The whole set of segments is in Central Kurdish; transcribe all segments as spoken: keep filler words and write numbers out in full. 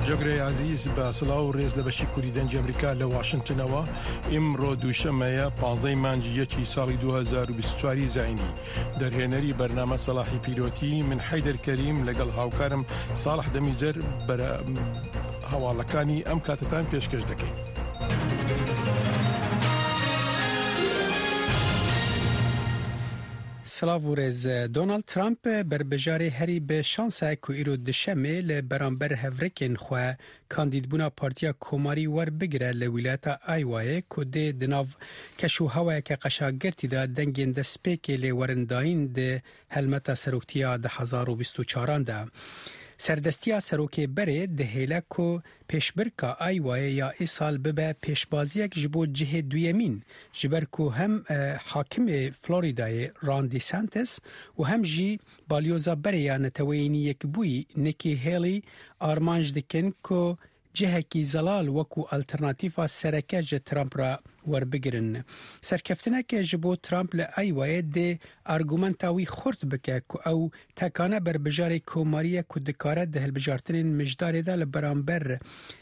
جۆگرەی عزیز بە سڵاو و ڕێز لە بەشی کوردی دەنگی ئەمریکا لە واشنگتنەوە ئیمڕۆ دووشەمەیە پانزەی مانگی یەکی ساڵی دوو هەزار و بیست و چوار زاینی دەرهێنەری بەرنامە سەلاحی پیرۆتی من حەیدەر کەریم لەگەڵ هاوکارم ساڵح دەمیجەر بەرە هەواڵەکانی ئەم کاتتان پێشکەش دەکەین. سلااوورێز دۆنالد ترامپ بربژارê herî bi şansa ku îro dişemê li beramber hevrekên xwe kandîdbûna Partiya Komarî werbigire li wîlayeta Aywayê ku dê di nav keş û hewayeke qeşagirtî de dengên destpêkê lê werin dayîn di helmeta seroktiya di hezar û bîst û çaran de. Serdestiya serokê berê dihêle ku pêşbirka Aywayê ya îsal bibe pêşbaziyek ji bo cihê duyemîn ji ber ku hem hakimê Floridayê Ron DeSantis û hem jî balyoza berê ya neteweyînî yekbûyî Nikki Haley armanj dikin ku cihekî zelal wekû alternatîfa sereke ji Trump ra werbigirin. Serkeftinekê ji bo Trump li Aywayê dê argumenta wî xurt bike ku ew tekane berbijarê komarî ku dikare di hilbijartinên mijdarê de li beramber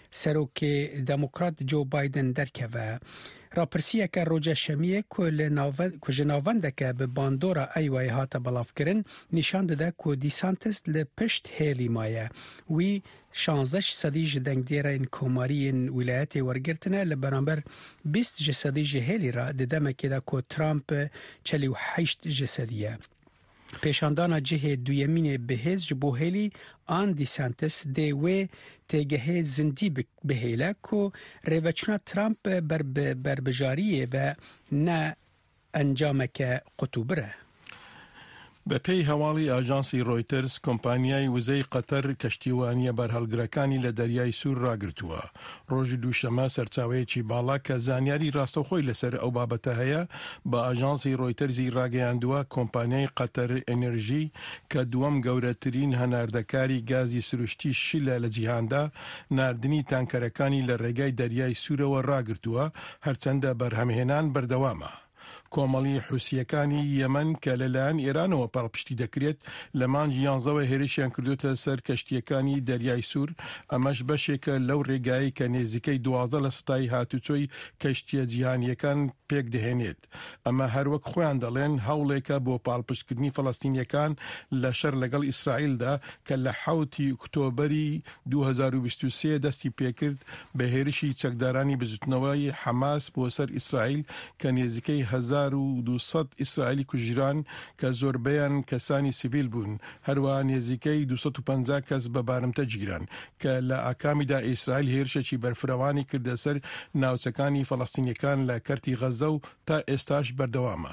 serokê Demokrat Joe Biden derkeve. Rapirsiyeke rojeşemiyê ku ku ji navendeke bi bandora Aywayê hate belavkirin nîşan dide ku DeSantis li pişt Haley maye. Wî şanzdeh sedî ji dengdêrên komariyên wîlayetê wergirtine li beramber bîst ji sedî ji Haley ra di demekê de ku Trump çelî û heşt ji sedî ye. Pêşandana cihê duyemînê bihêz ji bo Haley an DeSantis dê wê têgehê zindî bihêle ku rêveçûna Trump ber berbijariyê ve ne encameke qutûbir e. بە پێی هەواڵی ئاژانسی ڕۆیتەرز کۆمپانیای وزەی قەتەر کەشتیوانیە بەرهەڵگرەکانی لە دەریای سوور ڕاگرتووە. ڕۆژی دووشەمە سەرچاوەیەکی باڵا کە زانیاری ڕاستەوخۆی لەسەر ئەو بابەتە هەیە بە ئاژانسی ڕۆیتەرزی ڕاگەیاندووە کۆمپانیای قەتەر ئێنەرژی کە دووەم گەورەترین هەناردەکاری گازی سروشتی شیلە لە جیهاندا ناردنی تانکەرەکانی لە ڕێگای دەریای سوورەوە ڕاگرتووە هەرچەندە بەرهەمهێنان بەردەوامە. کۆمەڵی حوسیەکانی یەمەن کە لەلایەن ئێرانەوە پاڵپشتی دەکرێت لە مانگی یانزەوە هێرشیان کردوتە سەر کەشتیەکانی دەریای سوور ئەمەش بەشێکە لەو ڕێگایی کە نێزیکەی دوازدە لە سەتای هاتوچۆی کەشتیە جیهانیەکان پێک دەهێنێت. ئەمە هەروەک خۆیان دەڵێن هەوڵێکە بۆ پاڵپشتکردنی فەڵەستینیەکان لە شەر لەگەڵ ئیسرائیلدا کە لە حوتی ئۆکتۆبەری دوو هەزار و بیست و سێ دەستی پێکرد بە هێرشی چەکدارانی بزوتنەوەی حەماس بۆ سەر ئیسرائیل کە نێزیکەی هەزار و دووسەد ئیسرائیلی کوژران کە زۆربەیان کەسانی سیڤیل بوون هەروە نێزیکەی دووسەد و پەنجا کەس بە بارمتە گیران کە لە ئاکامیدا ئیسرائیل هێرشێکی بەرفرەوانی کردە سەر ناوچەکانی فەڵەستینیەکان لە کەرتی غەزە و تا ئێستاش بەردەوامە.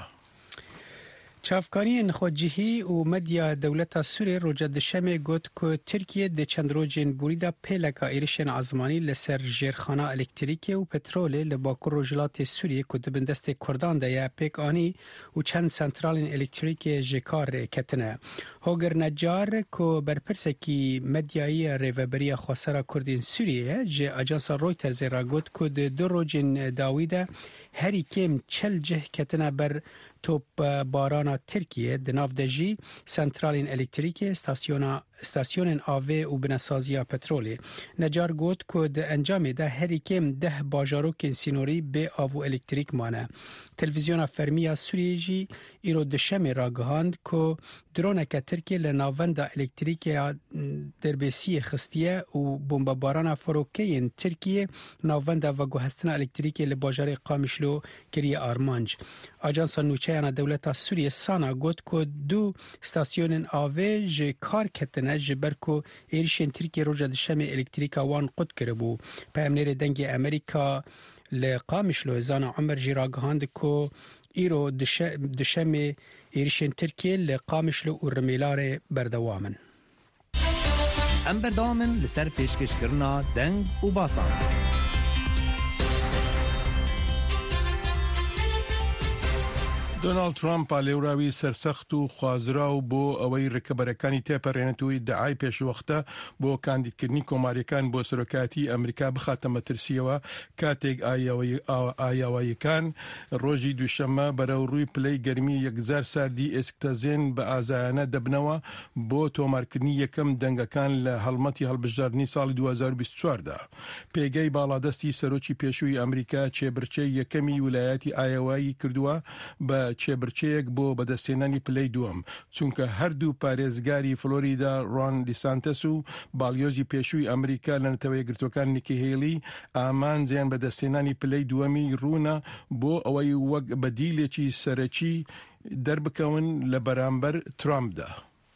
چافکاری نخواجهی و مدیا دولت سوریه روجا دشمه گوت که ترکیه ده چند روزین بوریدا پیلکا ایرشن عزمانی لسر جرخانه الکتریکی و پترول لباکور روجلات سوریه که دبندست کردان ده یا پیک آنی و چند سنترالین الکتریکی جکار کتنه. هاگر نجار که برپرسکی مدیایی ریوبری خواستر کردین سوریه جه اجانس رویترز را گوت که ده دو روزین داویده هری کم چل جه کتنه بر توپ بارانا ترکیه دناف دجی سنترالین الکتریکی استاسیونا استاسیونن آوه و بنسازیا پترولی. نجار گوت که ده انجام ده هری کم ده باجاروکین سینوری به آوو الکتریک مانه. تلویزیون فرمیا سوریه جی ایرو دشم راگهاند که درونه که ترکیه لناوند الکتریکی دربیسی خستیه و بمباران فروکین ترکیه ناوند و گوهستن الکتریکی لباجار قامشلو کری آرمانج. آجانس نوچه انا دولت سوریه سانا گوت که دو استاسیون آوه جه کار کتنه جه برکو ایرشین ترکیه روژه دشم الکتریکا وان قد کربو. پیامنیر دنگ امریکا لقامشلو زان عمر جی راگهاند که ایرو دشم ایرشین ترکیه لقامشلو و رمیلار بردوامن. ام بردوامن لسر پیشکش کرنا دنگ و باسان. دۆناڵد ترامپ پالێوراوی سەرسەخت و خوازراو بۆ ئەوەی ڕێکەبەرەکانی تێپەڕێنێت و ئیدعای پێشوەختە بۆ کاندیدکردنی کۆماریەکان بۆ سەرۆکاتی ئەمریکا بخاتە مەترسیەوە کاتێک ئایاواییەکان ڕۆژی دووشەممە بەرەو ڕووی پلەی گەرمی یەکزار ساردی ئێسکتەزێن بە ئازایانە دەبنەوە بۆ تۆمارکردنی یەکەم دەنگەکان لە هەڵمەتی هەڵبژاردننی ساڵی دوو هەزار و بیست و چواردا. پێگەی باڵادەستی سەرۆکی پێشووی ئەمریکا چێبرچەی یەکەمی ویلایەتی ئایاوایی کردووە بە چێبرچەیەک بۆ بەدەستێنانی پلەی دووەم، چونکە هەردوو پارێزگاری فلۆریدا ڕۆن دیسانتەس و باڵیۆزی پێشووی ئەمریکا لە نەتەوە یەکگرتوەکان نیکی هێلی ئامانجیان بەدەستێنانی پلەی دووەمی ڕوونە بۆ ئەوەی وەک بەدیلێکی سەرەکی دەربکەون لە بەرامبەر ترامپدا.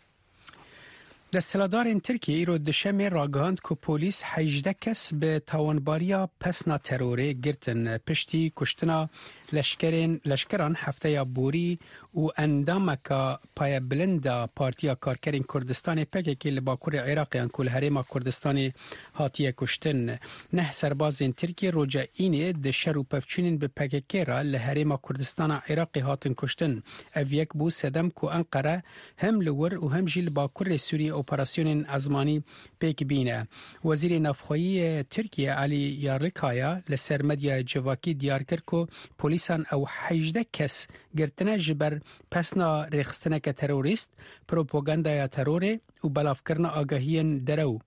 دەسەڵاتدارên Tirkiye îro dişemê ragihand ku polîs hejde kes bi tawanbariya pesna terorê girtin piştî kuştina leşkerên leşkeran hefteya borî û endameka payebilinda Partiya Karkerên Kurdistanê P K K li Bakurê Iraqê ku li Herêma Kurdistanê hatiye kuştin. Neh serbazên Tirkiye roja înê di şer û pevçûnên bi P K K re li Herêma Kurdistana Iraqê hatin kuştin. Ev yek bû sedem ku Enqere hem li wir û hem jî li Bakurê Sûriye operasyonên ezmanî pêk bîne. Wezîrê Navxweyî Tirkiye Alî Yarikaya li ser medyaya civakî diyar kir ku polîsan ew hejde kes girtine ji ber pesna rêxistineke terorîst, propagandaya terorê û belavkirina agahiyên derew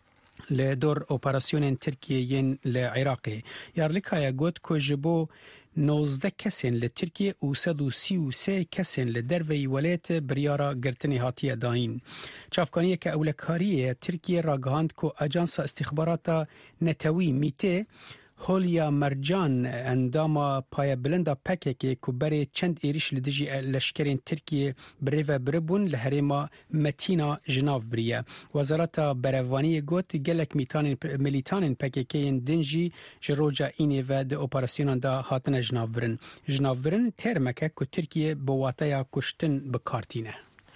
li dor operasyonên Tirkiyeyên li Iraqê. Yarlikaya got ku ji bo nozde kesên li Tirkiye û sed û sî û sê kesên li derveyî welayetê biryara girtinê hatiye dayîn. Çavkaniyeke ewlekariyê Tirkiye ragihand ku Ajansa İstixbarata Netewî Mîtê Holya Mercan endama payebilinda P K K ku berê çend êriş li dijî leşkerên Tirkiye bi rêve biribûn li herêma Metîna ji nav biriye. Wezareta Berevvaniyê got gelek milîtanên P K K'yên din jî ji roja înê ve di operasyonan da hatine ji nav birin. Ji nav birin termeke ku Tirkiye bi wateya kuştin bikartîne.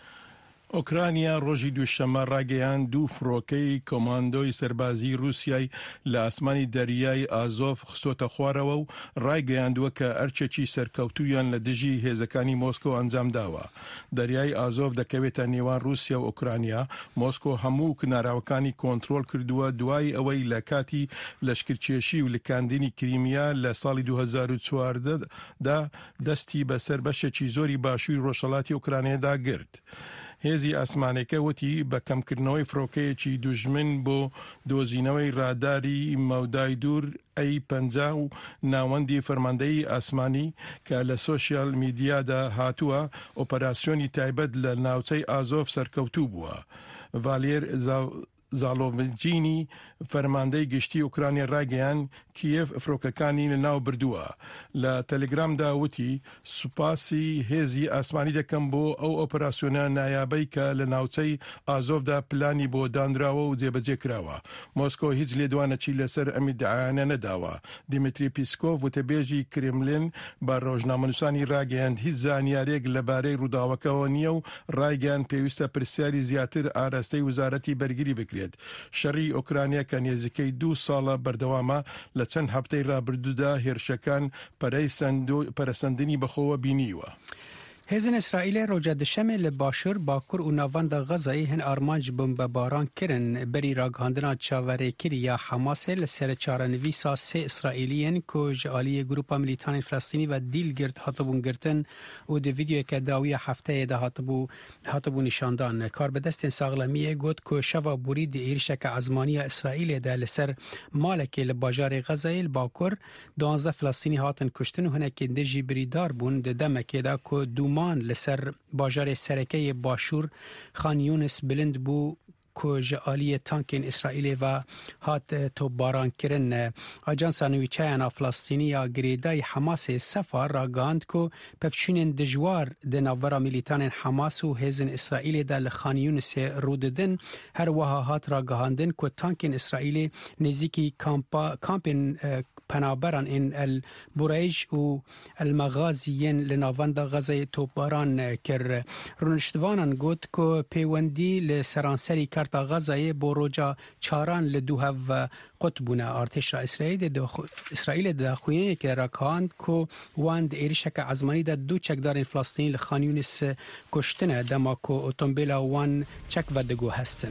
ئۆکرانیا ڕۆژی دووشەممە ڕاگەیان دوو فڕۆکەی کۆماندۆی سەربازی رووسیای لە ئاسمانی دەریای ئازۆف خستۆتە خوارەوە و ڕایگەیاندووە کە ئەرچێکی سەرکەوتویان لە دژی هێزەکانی مۆسکۆ ئەنجام داوە. دەریای ئازۆف دەکەوێتە نێوان رووسیا و ئۆکرانیا. مۆسکۆ هەموو کناراوەکانی کۆنتڕۆل کردووە دوای ئەوەی لە کاتی لەشکرکێشی و لکاندنی کریمیا لە ساڵی دوو هەزار و چواردەدا دەستی بەسەر بەشێکی زۆری باشووری ڕۆژهەڵاتی ئۆکرانیادا گرت. هێزی ئاسمانەکە وتی بە کەمکردنەوەی فڕۆکەیەکی دوژمن بۆ دۆزینەوەی ڕاداری مەودای دوور ئەی پەنجا و ناوەندی فەرماندەی ئاسمانی کە لە سۆشیال میدیادا هاتووە ئۆپەراسیۆنی تایبەت لە ناوچەی ئازۆف سەرکەوتوو بووە. ڤالێر زالۆڤجینی فەرماندەی گشتی ئوکرانیا ڕاگەیان کیێف فڕۆکەکانی لە ناو بردووە. لە تەلگرامدا وتی سوپاسی هێزی ئاسمانی دەکەم بۆ ئەو ئۆپەراسیۆنە نایابەی کە لە ناوچەی ئازۆفدا پلانی بۆ دانراوە و جێبەجێ کراوە. مۆسکۆ هیچ لێدوانەکی لەسەر ئەمی دعایانە نەداوە. دیمیتری پیسکۆڤ وتەبێژی کرێملین بە ڕۆژنامەنووسانی ڕاگەیاند هیچ زانیارێک لەبارەی ڕووداوەکەەوە نییە و ڕایگەیان پێویستە پرسیاری زیاتر ئاراستەی وزارەتی بەرگری بکرێت. شەڕی ئۆکرانیا کە نێزیکەی دوو ساڵە بەردەوامە لە چەند هەفتەی ڕابردوودا هێرشەکان پەرەسەندنی بەخۆوە بینیوە. Hêzên İsraîlê roja dişemê li Başûr, Bakur û navenda Xezayê hin armanc bombebaran kirin berî ragihandina çaverêkirî ya Hamasê li ser çarenivîsa sê İsraîliyên ku ji aliyê grupa milîtanên Filistînî ve Dîlgirt hatibûn girtin û di vîdyoyeke dawiya hefteyê de hatibû hatibû nîşandan. Karbidestên saxlemiyê got ku şeva borî di êrişeke ezmaniya İsraîlê de li ser malekê li bajarê Xezayê li Bakur duanzdeh Filistînî hatin kuştin û hinekên de jî birîdar bûn di demekê de ku dû مان لسر باجار سرکه باشور خان یونس بلند بو کو جالیه تانکین اسرائیل و هات توباران کرن. آژانس نویچه‌انا فلسطینیا گریدای حماس سفر را گاند کو پفچونین دجوار د ناورا میلیتان حماس و هزن اسرائیل د خان یونس روددن هر وها هات را گاندن کو تانکین اسرائیل نزیکی کامپا کامپن پنابران این البریج و المغازیین لناوند غزه توباران کر. رونشتوانان گوت کو پیوندی لسرانسری کرد سکرتا غزای بوروجا چاران لدوها و قطبنا ارتش اسرائیل اسرائیل داخوین که راکاند کو واند ایرشک عزمانی د دو چکدار فلسطینی لخان یونس کشتنه دما کو اتومبیلا وان چک و دگو هستن.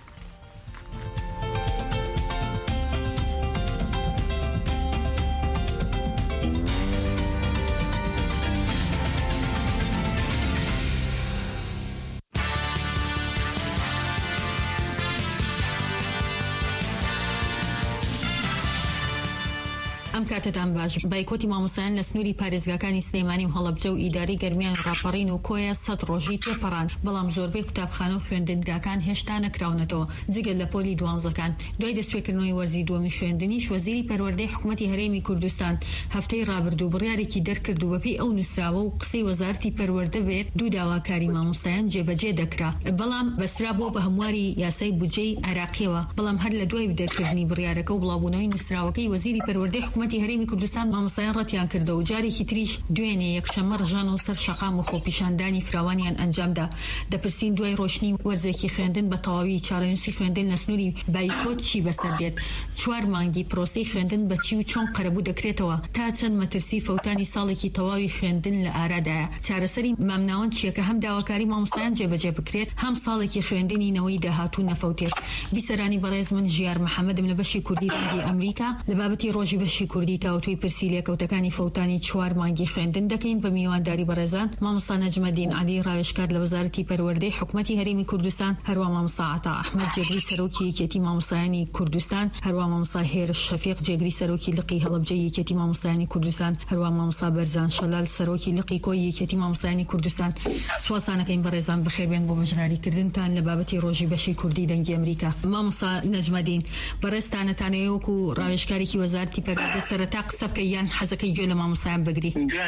ئەم کاتتان باش بایکۆتی مامۆستایان لە سنووری پارێزگاکانی سلێمانی و هەڵەبجە و ئیداری گەرمیان ڕاپەڕین و کۆیە سەد ڕۆژی تێپەڕان، بەڵام زۆربەی قوتابخانە و خوێندنگاکان هێشتا نەکراونەتەوە جگەل لە پۆلی دوانزەکان. دوای دەستپێکردنەوەی وەرزی دووەمی خوێندنیش وەزیری پەروەردەی حکوومەتی هەرێمی کوردستان هەفتەی ڕابردوو بڕیارێکی دەرکرد و بەپێی ئەو نووسراوە و قسەی وەزارەتی پەروەردە بێت دوو داواکاری مامۆستایان جێبەجێ دەکرا، بەڵام بەسرا بۆ بە هەمواری یاسای بودجەی عێراقیەوە. بەڵام هەر لە دوای دەرکردنی بڕیارەکە و بڵاوبوونەوەی نووسراوەکەی وەزیری پەروەردەی حکوومەتی هەرێمی کوردستان مامۆستایان ڕەتیان کردە و جارێکی تریش دوێنێ یەکشەمە ڕژانەوە سەر شەقام و خۆپیشاندانی فراوانیان ئەنجامدا. دەپرسین دوای ڕۆشنی وەرزێکی خوێندن بە تەواوی چارەنووسی خوێندن لە سنووری بایکۆت چی بەسەر دێت؟ چوار مانگی پرۆسەی خوێندن بە چی و چۆن قەرەبوو دەکرێتەوە؟ تا چەند مەترسی فەوتانی ساڵێکی تەواوی خوێندن لە ئارادایە؟ چارەسەری مامناوەند چییە کە هەم داواکاری مامۆستایان جێبەجێ بکرێت، هەم ساڵێکی خوێندنی نەوەی داهاتوو نەفەوتێت؟ بیسەرانی بەڕێز من ژیار محەممەدم لە بەشی کوردی دەنگی ئەمریکا لە بابەتی ڕۆژی بەشی کوردی تاوتوی پرسی لێکەوتەکانی فەوتانی چوار مانگی خوێندن دەکەین بە میوانداری بەڕێزان مامۆستا نەجمەدین عەلی ڕاوێژکار لە وەزارەتی پەروەردەی حکوومەتی هەرێمی کوردستان، هەروە مامۆستا عەتا ئەحمەد جێگری سەرۆکی یەکێتی مامۆستایانی کوردستان، هەروە مامۆستا هێرش شەفیق جێگری سەرۆکی لقی هەڵەبجەی یەکێتی مامۆستایانی کوردستان، هەروە مامۆستا بەرزان شەلال سەرۆکی لقی کۆی یەکێتی مامۆستایانی کوردستان. سواسانەکەین بەڕێزان بەخێربێن بۆ بەشداریکردنتان لە بابەتی ڕۆژی بەشی کوردی دەنگی ئەمریکا. مامۆستا نەجمەدین بەڕێزتانەتانەیە وەکو ڕاوێژکارێکی وەزارەتی پەروەردە سەرەتا قسە بکە یان حەزەکەی گوێ لە مامۆستایان بگری؟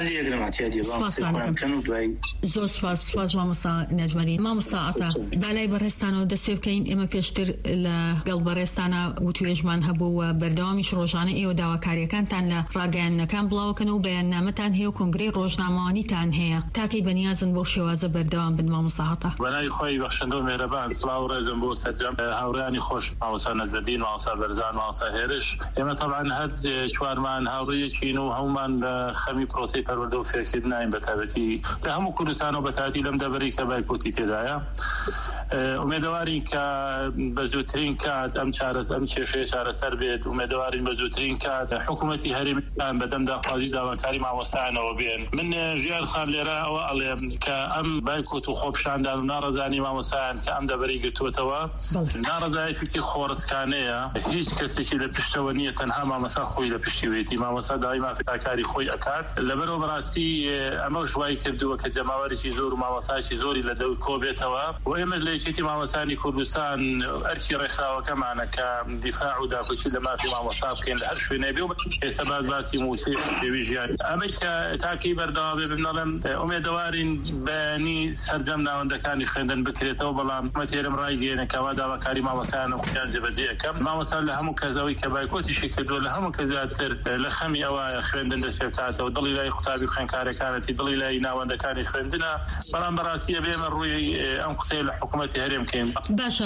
زۆر سپاس سپاس مامۆستا نەجمەدین. مامۆستا عەتا بالای بەڕێزتانەوە دەست پێ بکەین. ئێمە پێشتر لە گەڵ بەڕێزتانە وتوێژمان هەبوو و بەردەوامیش ڕۆژانە ئێوە داواکاریەکانتان لە ڕاگەیاندنەکان بڵاوکەن و بەیاننامەتان هەیە و کۆنگرەی ڕۆژنامەوانیتان هەیە، تاکەی بەنیازن بۆ شێوازە بەردەوام بن. مامۆستا عەتا بەناوی خۆی بەخشەندە و مێرەبان سڵاو و ڕێزم بۆ سەرجەم هاوڕێیانی خۆش مامۆستا نەجمەدین، مامۆستا بەرزان، مامۆستا هێرش. ئێمە تەبعەن هەر چوارمان هاوڕێیەکین و هەمومان لە خەمی پرۆسەی پەروەردە و فێرکردنین بەتایبەتی لە هەموو کوردستان و بەتایبەتی لەم دەبەری کە بایکۆتی تێدایە. ئومێدەوارین کە بە زووترین کات ئەم چارەسەر ئەم کێشەیە چارەسەر بێت. ئومێدەوارین بە زووترین کات حکوومەتی هەرێمیان بەدەم داخوازی داواکاری مامۆستایانەوە بێن. من ژیار خان لێرە ئەوە ئەڵێم کە ئەم بایکۆت و خۆپیشاندان و ناڕەزانی مامۆستایان کە ئەم دەبەری گرتووەتەوە ناڕەزایەتێکی خۆڕسکانەیە. هیچ کەسێکی لە پشتەوە نییە، تەنها مامۆستا خۆی لە پشتیوێتی. مامۆستا داوای مافیاکاری خۆی ئەکات. لەبەرەوە بەڕاستی ئەمە شوای کردووە کە جەماوەرێکی زۆر و مامۆستایکی زۆری لە دەور کۆبێتەوە و ئێمە لە یەکێتی مامۆستایانی کوردستان ئەرکی ڕێکخراوەکەمانە کە دیفاع و داخوچی لە مافی مامۆستا بکەین لە هەر شوێنێ بێ و ئێستا باز باسی موسیقی پێوی ژیان ئەمەی کە تاکەی بەردەوا بێ بنەڵێم ئومێدەوارین بەیانی سەرجەم ناوەندەکانی خوێندن بکرێتەوە، بەڵام مەتێرم ڕایگەێنە کەوا داواکاری مامۆستایان خۆیان جێبەجێ ئەەکەم. مامۆستا لە هەموو کەسەوەی کە بایکۆتیشی کردووە لە هەموو کە زیاتر لە خەمی ئەوە خوێندن دەست پێ بکاتەوە، دڵی لای قوتابی خوێندکارەکانەتی، دڵی لای ناوەندەکانی خوێندنە. بەڵام بەڕاستیە بێمە ڕووی ئەم قسەی لە حکوومەتی هەرێم بکەین. باشە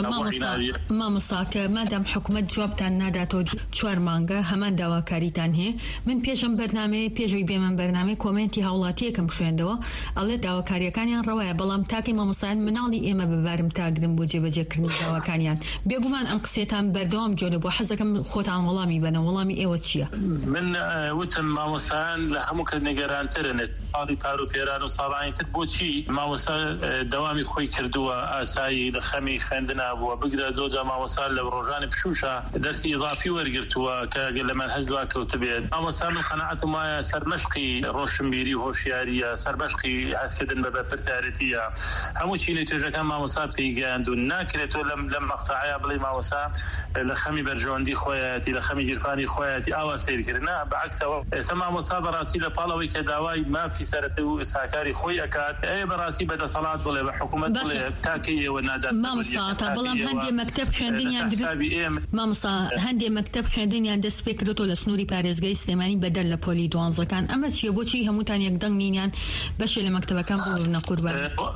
مامۆستا کە مادام حکوومەت جوابتان ناداتەوە چوار مانگە هەمان داواکاریتان هەیە، من پێشم بەرنامەیە پێشەوەی بێمە بەرنامەی کۆمنتی هاوڵاتیەکەم خوێندەوە ئەڵێ داواکاریەکانیان ڕەوایە، بەڵام تاکەی مامۆستایان مناڵی ئێمە ببارم تاگرن بۆ جێبەجێکردنی داواکانیان. بێگومان ئەم قسێتان بەردەوام جۆرە بۆ حەزەکەم خۆتان وەڵامی بنە. وەڵامی ئێوە چییە؟ من وتم مامۆستایان لە هەموو کە نیگەرانترن ساڵی پار و پێران و ساڵانی تر بۆچی مامۆستا دەوامی خۆی کردووە ئاسایی لە خەمی خوێندنە بووە بگرە زۆجا مامۆستا لە ڕۆژانی پشوشە دەستی ئیضافی وەرگرتووە کە لە مەنهەج دوا کەوت بێت. مامۆستا من قەناعەتم وایە سەرمەشقی ڕۆشنبیری و هۆشیاریە، سەرمەشقی هەستکردن بە بەرپرسیارەتیە، هەموو چینی توێژەکان مامۆستا پێیگەیاند و ناکرێتەوە لەم لەم مەقتەعەیە بڵێ مامۆستا لە خەمی بەرژەوەندی خۆیەتی لە خەمی گیرفانی خۆیەتی ئاوا سیرکردنا. بەعکسەوە ئێستا مامۆستا بەڕاستی لە پاڵەوەی کە داوای مافی سەرەتا و ئساکاری خۆی ئەکات ئەوێ بەڕاستی بەدەسەڵات بڵێ بە حکوومەت بڵێ تاکەی ئێوە نادات. مامۆستا بەڵام هەندێک مەکتەب خوێندنیان مامۆستا هەندێک مەکتەب خوێندنیان دەست پێ کردووە لە سنووری پارێزگای سلێمانی بەدەر لە پۆلی دوانزەکان. ئەمە چییە؟ بۆچی هەمووتان یەکدەنگ نینیان بەشێ لە مەکتەبەکان بۆ بنە قوربان؟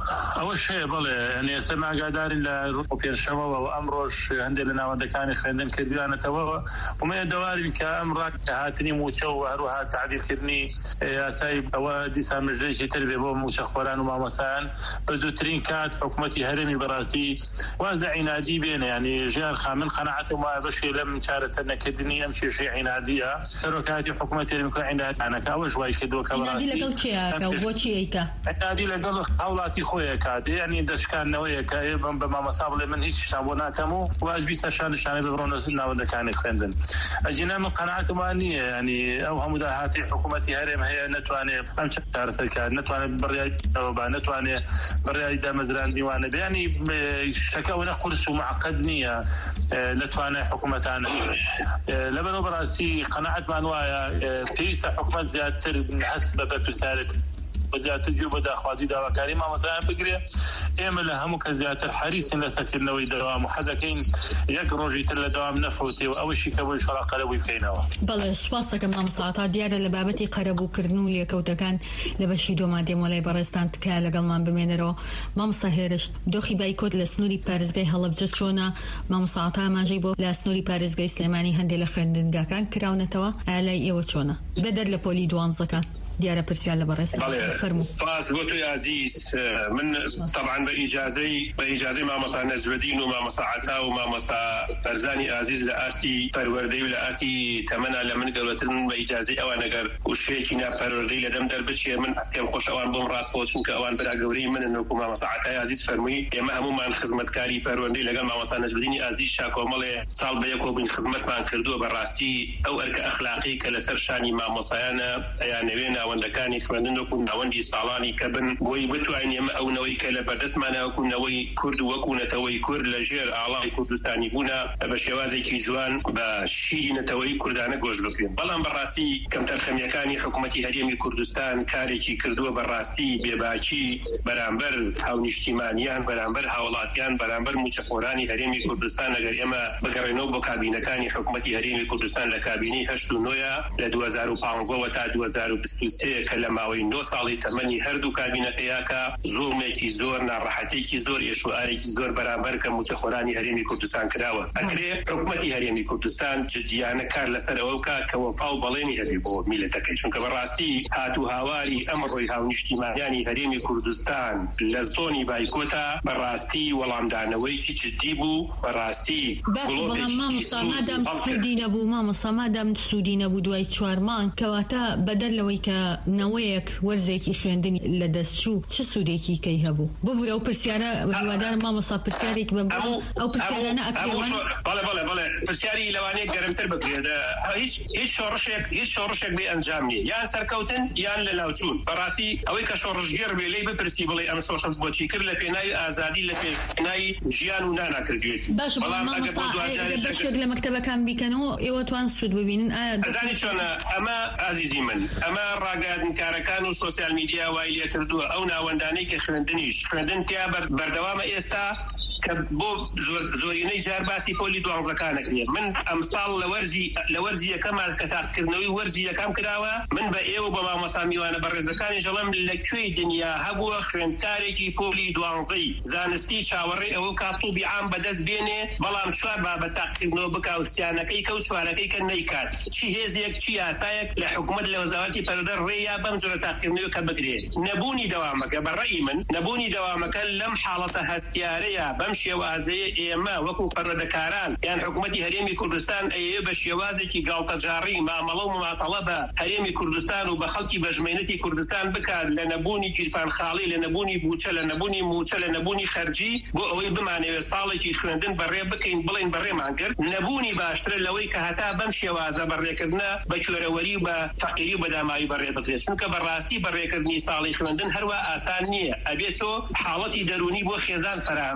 ئەوە شەیە بڵێ هەنێ سەما ئاگاداری لە ڕۆ پێشەمەوە و ئەمڕۆژ هەندێک لە ناوەندەکانی خوێندن کردویانەتەوە ومەیە دەواری کە ئەم ڕاک کە هاتنی موچە و هەروەها تعدیلکردنی یاسای ئەوە دیسان مژدەیەکی تر بێ بۆ موچەخواران و مامۆسایان بە زووترین کات حکوومەتی هەرێمی بەڕاستی واز لە عینادی بێنێ ینی ژیان خامن قەنەعەتم وایە بەشێ لەم چارەسەر نەکردنی ئەم کێشەی عینادیە سەرۆکاتی حکوومەتی هەرێمی کوردستان عینادیانەکە ئەوە ژوای کردووە کە عینادی لەگەڵ کێیەکە و بۆچی ئەیکە عینادی لەگەڵ هاوڵاتی خۆیە کات ینی دەشکاندنەوەیە کە بم بە مامۆستا بڵێ من هیچ شتان بۆ ناکەم و واز بیستە شانشانەی ببڕۆنە ناوەندەکانی خوێندن ئەجینا من قەنەعەتم وان نییە ینی ئەو هەموو داهاتی حکوومەتی هەرێم هەیە نەتوانێت ئەم چارەسەرکار نەتوانێت بڕیایەوە با نەتوانێت بڕیای دامەزراندنیوانە بێنی شەکەوە نە قورس و معقد نییە نەتوانێت حکوومەتانە لەبەرەوە بەڕاستی قەنەعەتمان وایە پێویستە حکوومەت زیاتر هەست بە بەرپرسارێت زیاتر گوێ بە داخوازی داواکاری مامۆستایان بگرێ ئێمە لە هەموو کە زیاتر حریصین لە سەرکردنەوەی دەوام و حەزەکەین یەک ڕۆژی تر لە دەوام نەفەوتێ و ئەوەشی کە بۆی شەڕا قەرەبووی بکەینەوە. بەڵێ سوپاس دەکەم مامۆستا تا دیارە لە بابەتی قەرەبووکردن و لێکەوتەکان لە بەشی دۆما دێمەڵای بەڕێستان تکایە لەگەڵمان بمێنەرەوە. مامۆستا هێرش دۆخی بایکۆت لە سنووری پارێزگای هەڵەبجە چۆنە؟ مامۆستا ئاماژەی بۆ لە سنووری پارێزگای سلێمانی هەندێک لە خوێندنگاکان کراونەتەوە ئالای ئێوە چۆنە بەدەر لە پۆلی دوانزەکان دیارە پرسیار لە بەڕێست فەرموو. باس بۆ توی عزیز من طبعا بە ئیجازەی بە ئیجازەی مامۆستا نەجمەدین و مامۆستا عەتا و مامۆستا بەرزانی عزیز لە ئاستی پەروەردەی و لە ئاستی تەمەنا لە من گەورەتر من بە ئیجازەی ئەوان ئەگەر وشەیەکی ناپەروەردەی لە دەم دەربچێ من پێم خۆش ئەوان بۆم ڕاستەوە چونکە ئەوان برا گەورەی منن وەکو مامۆستا عەتای عزیز فەرمووی ئێمە هەمومان خزمەتکاری پەروەردەی لەگەڵ مامۆستا نەجمەدینی عزیز شاکۆمەڵێ ساڵ بە یەکەوە بووین خزمەتمان کردووە بەڕاستی ئەو ئەرکە ئەخلاقی کە لەسەر شانی مامۆستایانە ئەیانەوێ ناوەندەکانی خوێندن وەکو ناوەندی ساڵانی کە بن بۆی بتوانین ئێمە ئەو نەوەی کە لە بەردەستمانە وەکو نەوەی کورد و وەکو نەتەوەی کورد لە ژێر ئاڵای کوردستانی بوونە بە شێوازێکی جوان بە شیری نەتەوەی کوردانە گۆژ بکرێن. بەڵام بەڕاستی کەمتەرخەمیەکانی حکوومەتی هەرێمی کوردستان کارێکی کردووە بەڕاستی بێباکی بەرامبەر هاونیشتیمانیان بەرامبەر هاوڵاتیان بەرامبەر موچەخۆرانی هەرێمی کوردستان ئەگەر ئێمە بگەڕێنەوە بۆ کابینەکانی حکوومەتی هەرێمی کوردستان لە کابینەی هەشت و نۆیە لە دوو هەزار و پانزە تا دوو هەزار و بیست و سێ کە لە ماوەی نۆ ساڵی تەمەنی هەردوو کابینەکەیاکە زوڵمێکی زۆر ناڕەحەتێکی زۆر ئێشوارێکی زۆر بەرامبەر کە موچەخۆرانی هەرێمی کوردستان کراوە. ئەکرێ حکوومەتی هەرێمی کوردستان جدیانە کار لەسەر ئەوە بکات کە وەفا و بەڵێنی هەبێ بۆ میلەتەکەی چونکە بەڕاستی هاتوو هاواری ئەمڕۆی هاونیشتیمانیانی هەرێمی کوردستان لە زۆنی بایکۆتە بەڕاستی وەڵامدانەوەیکی جدی بوو بەڕاستی بەڵام مامۆستا مادام سوودی نەبوو مامۆستا مادام سوودی نەبوو دوای چوار مانگ کەواتە بەدەر لەوەی کە نەوەیەک وەرزێکی خوێندنی لە دەستچوو چه سوودێکی کەی هەبوو ببوورە ئەو پرسیارە هیوادارم مامۆستا پرسیارێک بم ئەو پرسیارانە ئەکرێوان بەڵێ بەڵێ بەڵێ پرسیاری لەوانەیە گەرمتر بکرێت هیچ هیچ شۆڕشێک هیچ شۆڕشێک بێ ئەنجام نیە یان سەرکەوتن یان لە ناوچوون بەڕاستی ئەوەی کە شۆڕشگێر بێ لێی بپرسی بڵێ ئەم شۆڕشت بۆچی کرد لە پێناوی ئازادی لە پێناوی ژیان و ناناکردوێتی. باش مامۆستا بەشێک لە مەکتەبەکان بیکەنەوە ئێوە توان سوود ببینن ئەزانی چۆنە ئەمە ئازیزی من ئەمە ڕاگەیاندنکارەکان و سۆسیال میدیا وای لێ کردووە ئەو ناوەندانەی کە خوێندنیش خوێندن تیا بەردەوامە ئێستا کە بۆ زۆرینەی جار باسی پۆلی دوانزەکانە کرێ. من ئەمساڵ لە وەرزی لە وەرزی یەکەمان کە تاقیکردنەوەی وەرزی یەکەم کراوە من بە ئێوە بە مامۆستا میوانە بەڕێزەکانی ژەڵەم لەکوێی دنیا هەبووە خوێندکارێکی پۆلی دوانزەی زانستی چاوەڕێی ئەوە کاتوبی عام بەدەست بێنێ بەڵام چوار بابەت تاقیکردنەوە بکا و سیانەکەی کە و چوارەکەی کە نەیکات چی هێزێک چی یاسایەک لە حکوومەت لە وەزارەتی پەروەردە ڕێیا بەم جۆرە تاقیکردنەوە کە بگرێت. نەبوونی دەوامەکە بەڕێی من نەبوونی دەوامەکە لەم حاڵەتە هەستیارەیە بەم شێوازەیە ئێمە وەکو پەروەردەکاران یان حکوومەتی هەرێمی کوردستان ئەیە بە شێوازێکی گاڵتەجاڕی مامەڵە و مماتەڵە بە هەرێمی کوردستان و بە خەڵکی بەژمێنەتی کوردستان بکات لە نەبوونی گیرفان خاڵی لە نەبوونی بوچە لە نەبوونی موچە لە نەبوونی خەرجی بۆ ئەوەی بمانەوێت ساڵێکی خوێندن بەڕێ بکەین بڵێن بەڕێمان کرد نەبوونی باشترە لەوەی کە هەتا بەم شێوازە بەڕێکردنە بە کوێرەوەری و بە فەقیری و بەدامایی بەڕێ بکرێت چونکە بەڕاستی بەڕێکردنی ساڵی خوێندن هەروە ئاسان نییە ئەبێت تۆ حاڵەتی دەرونی بۆ خێزان فراهم بکەی ئەبێت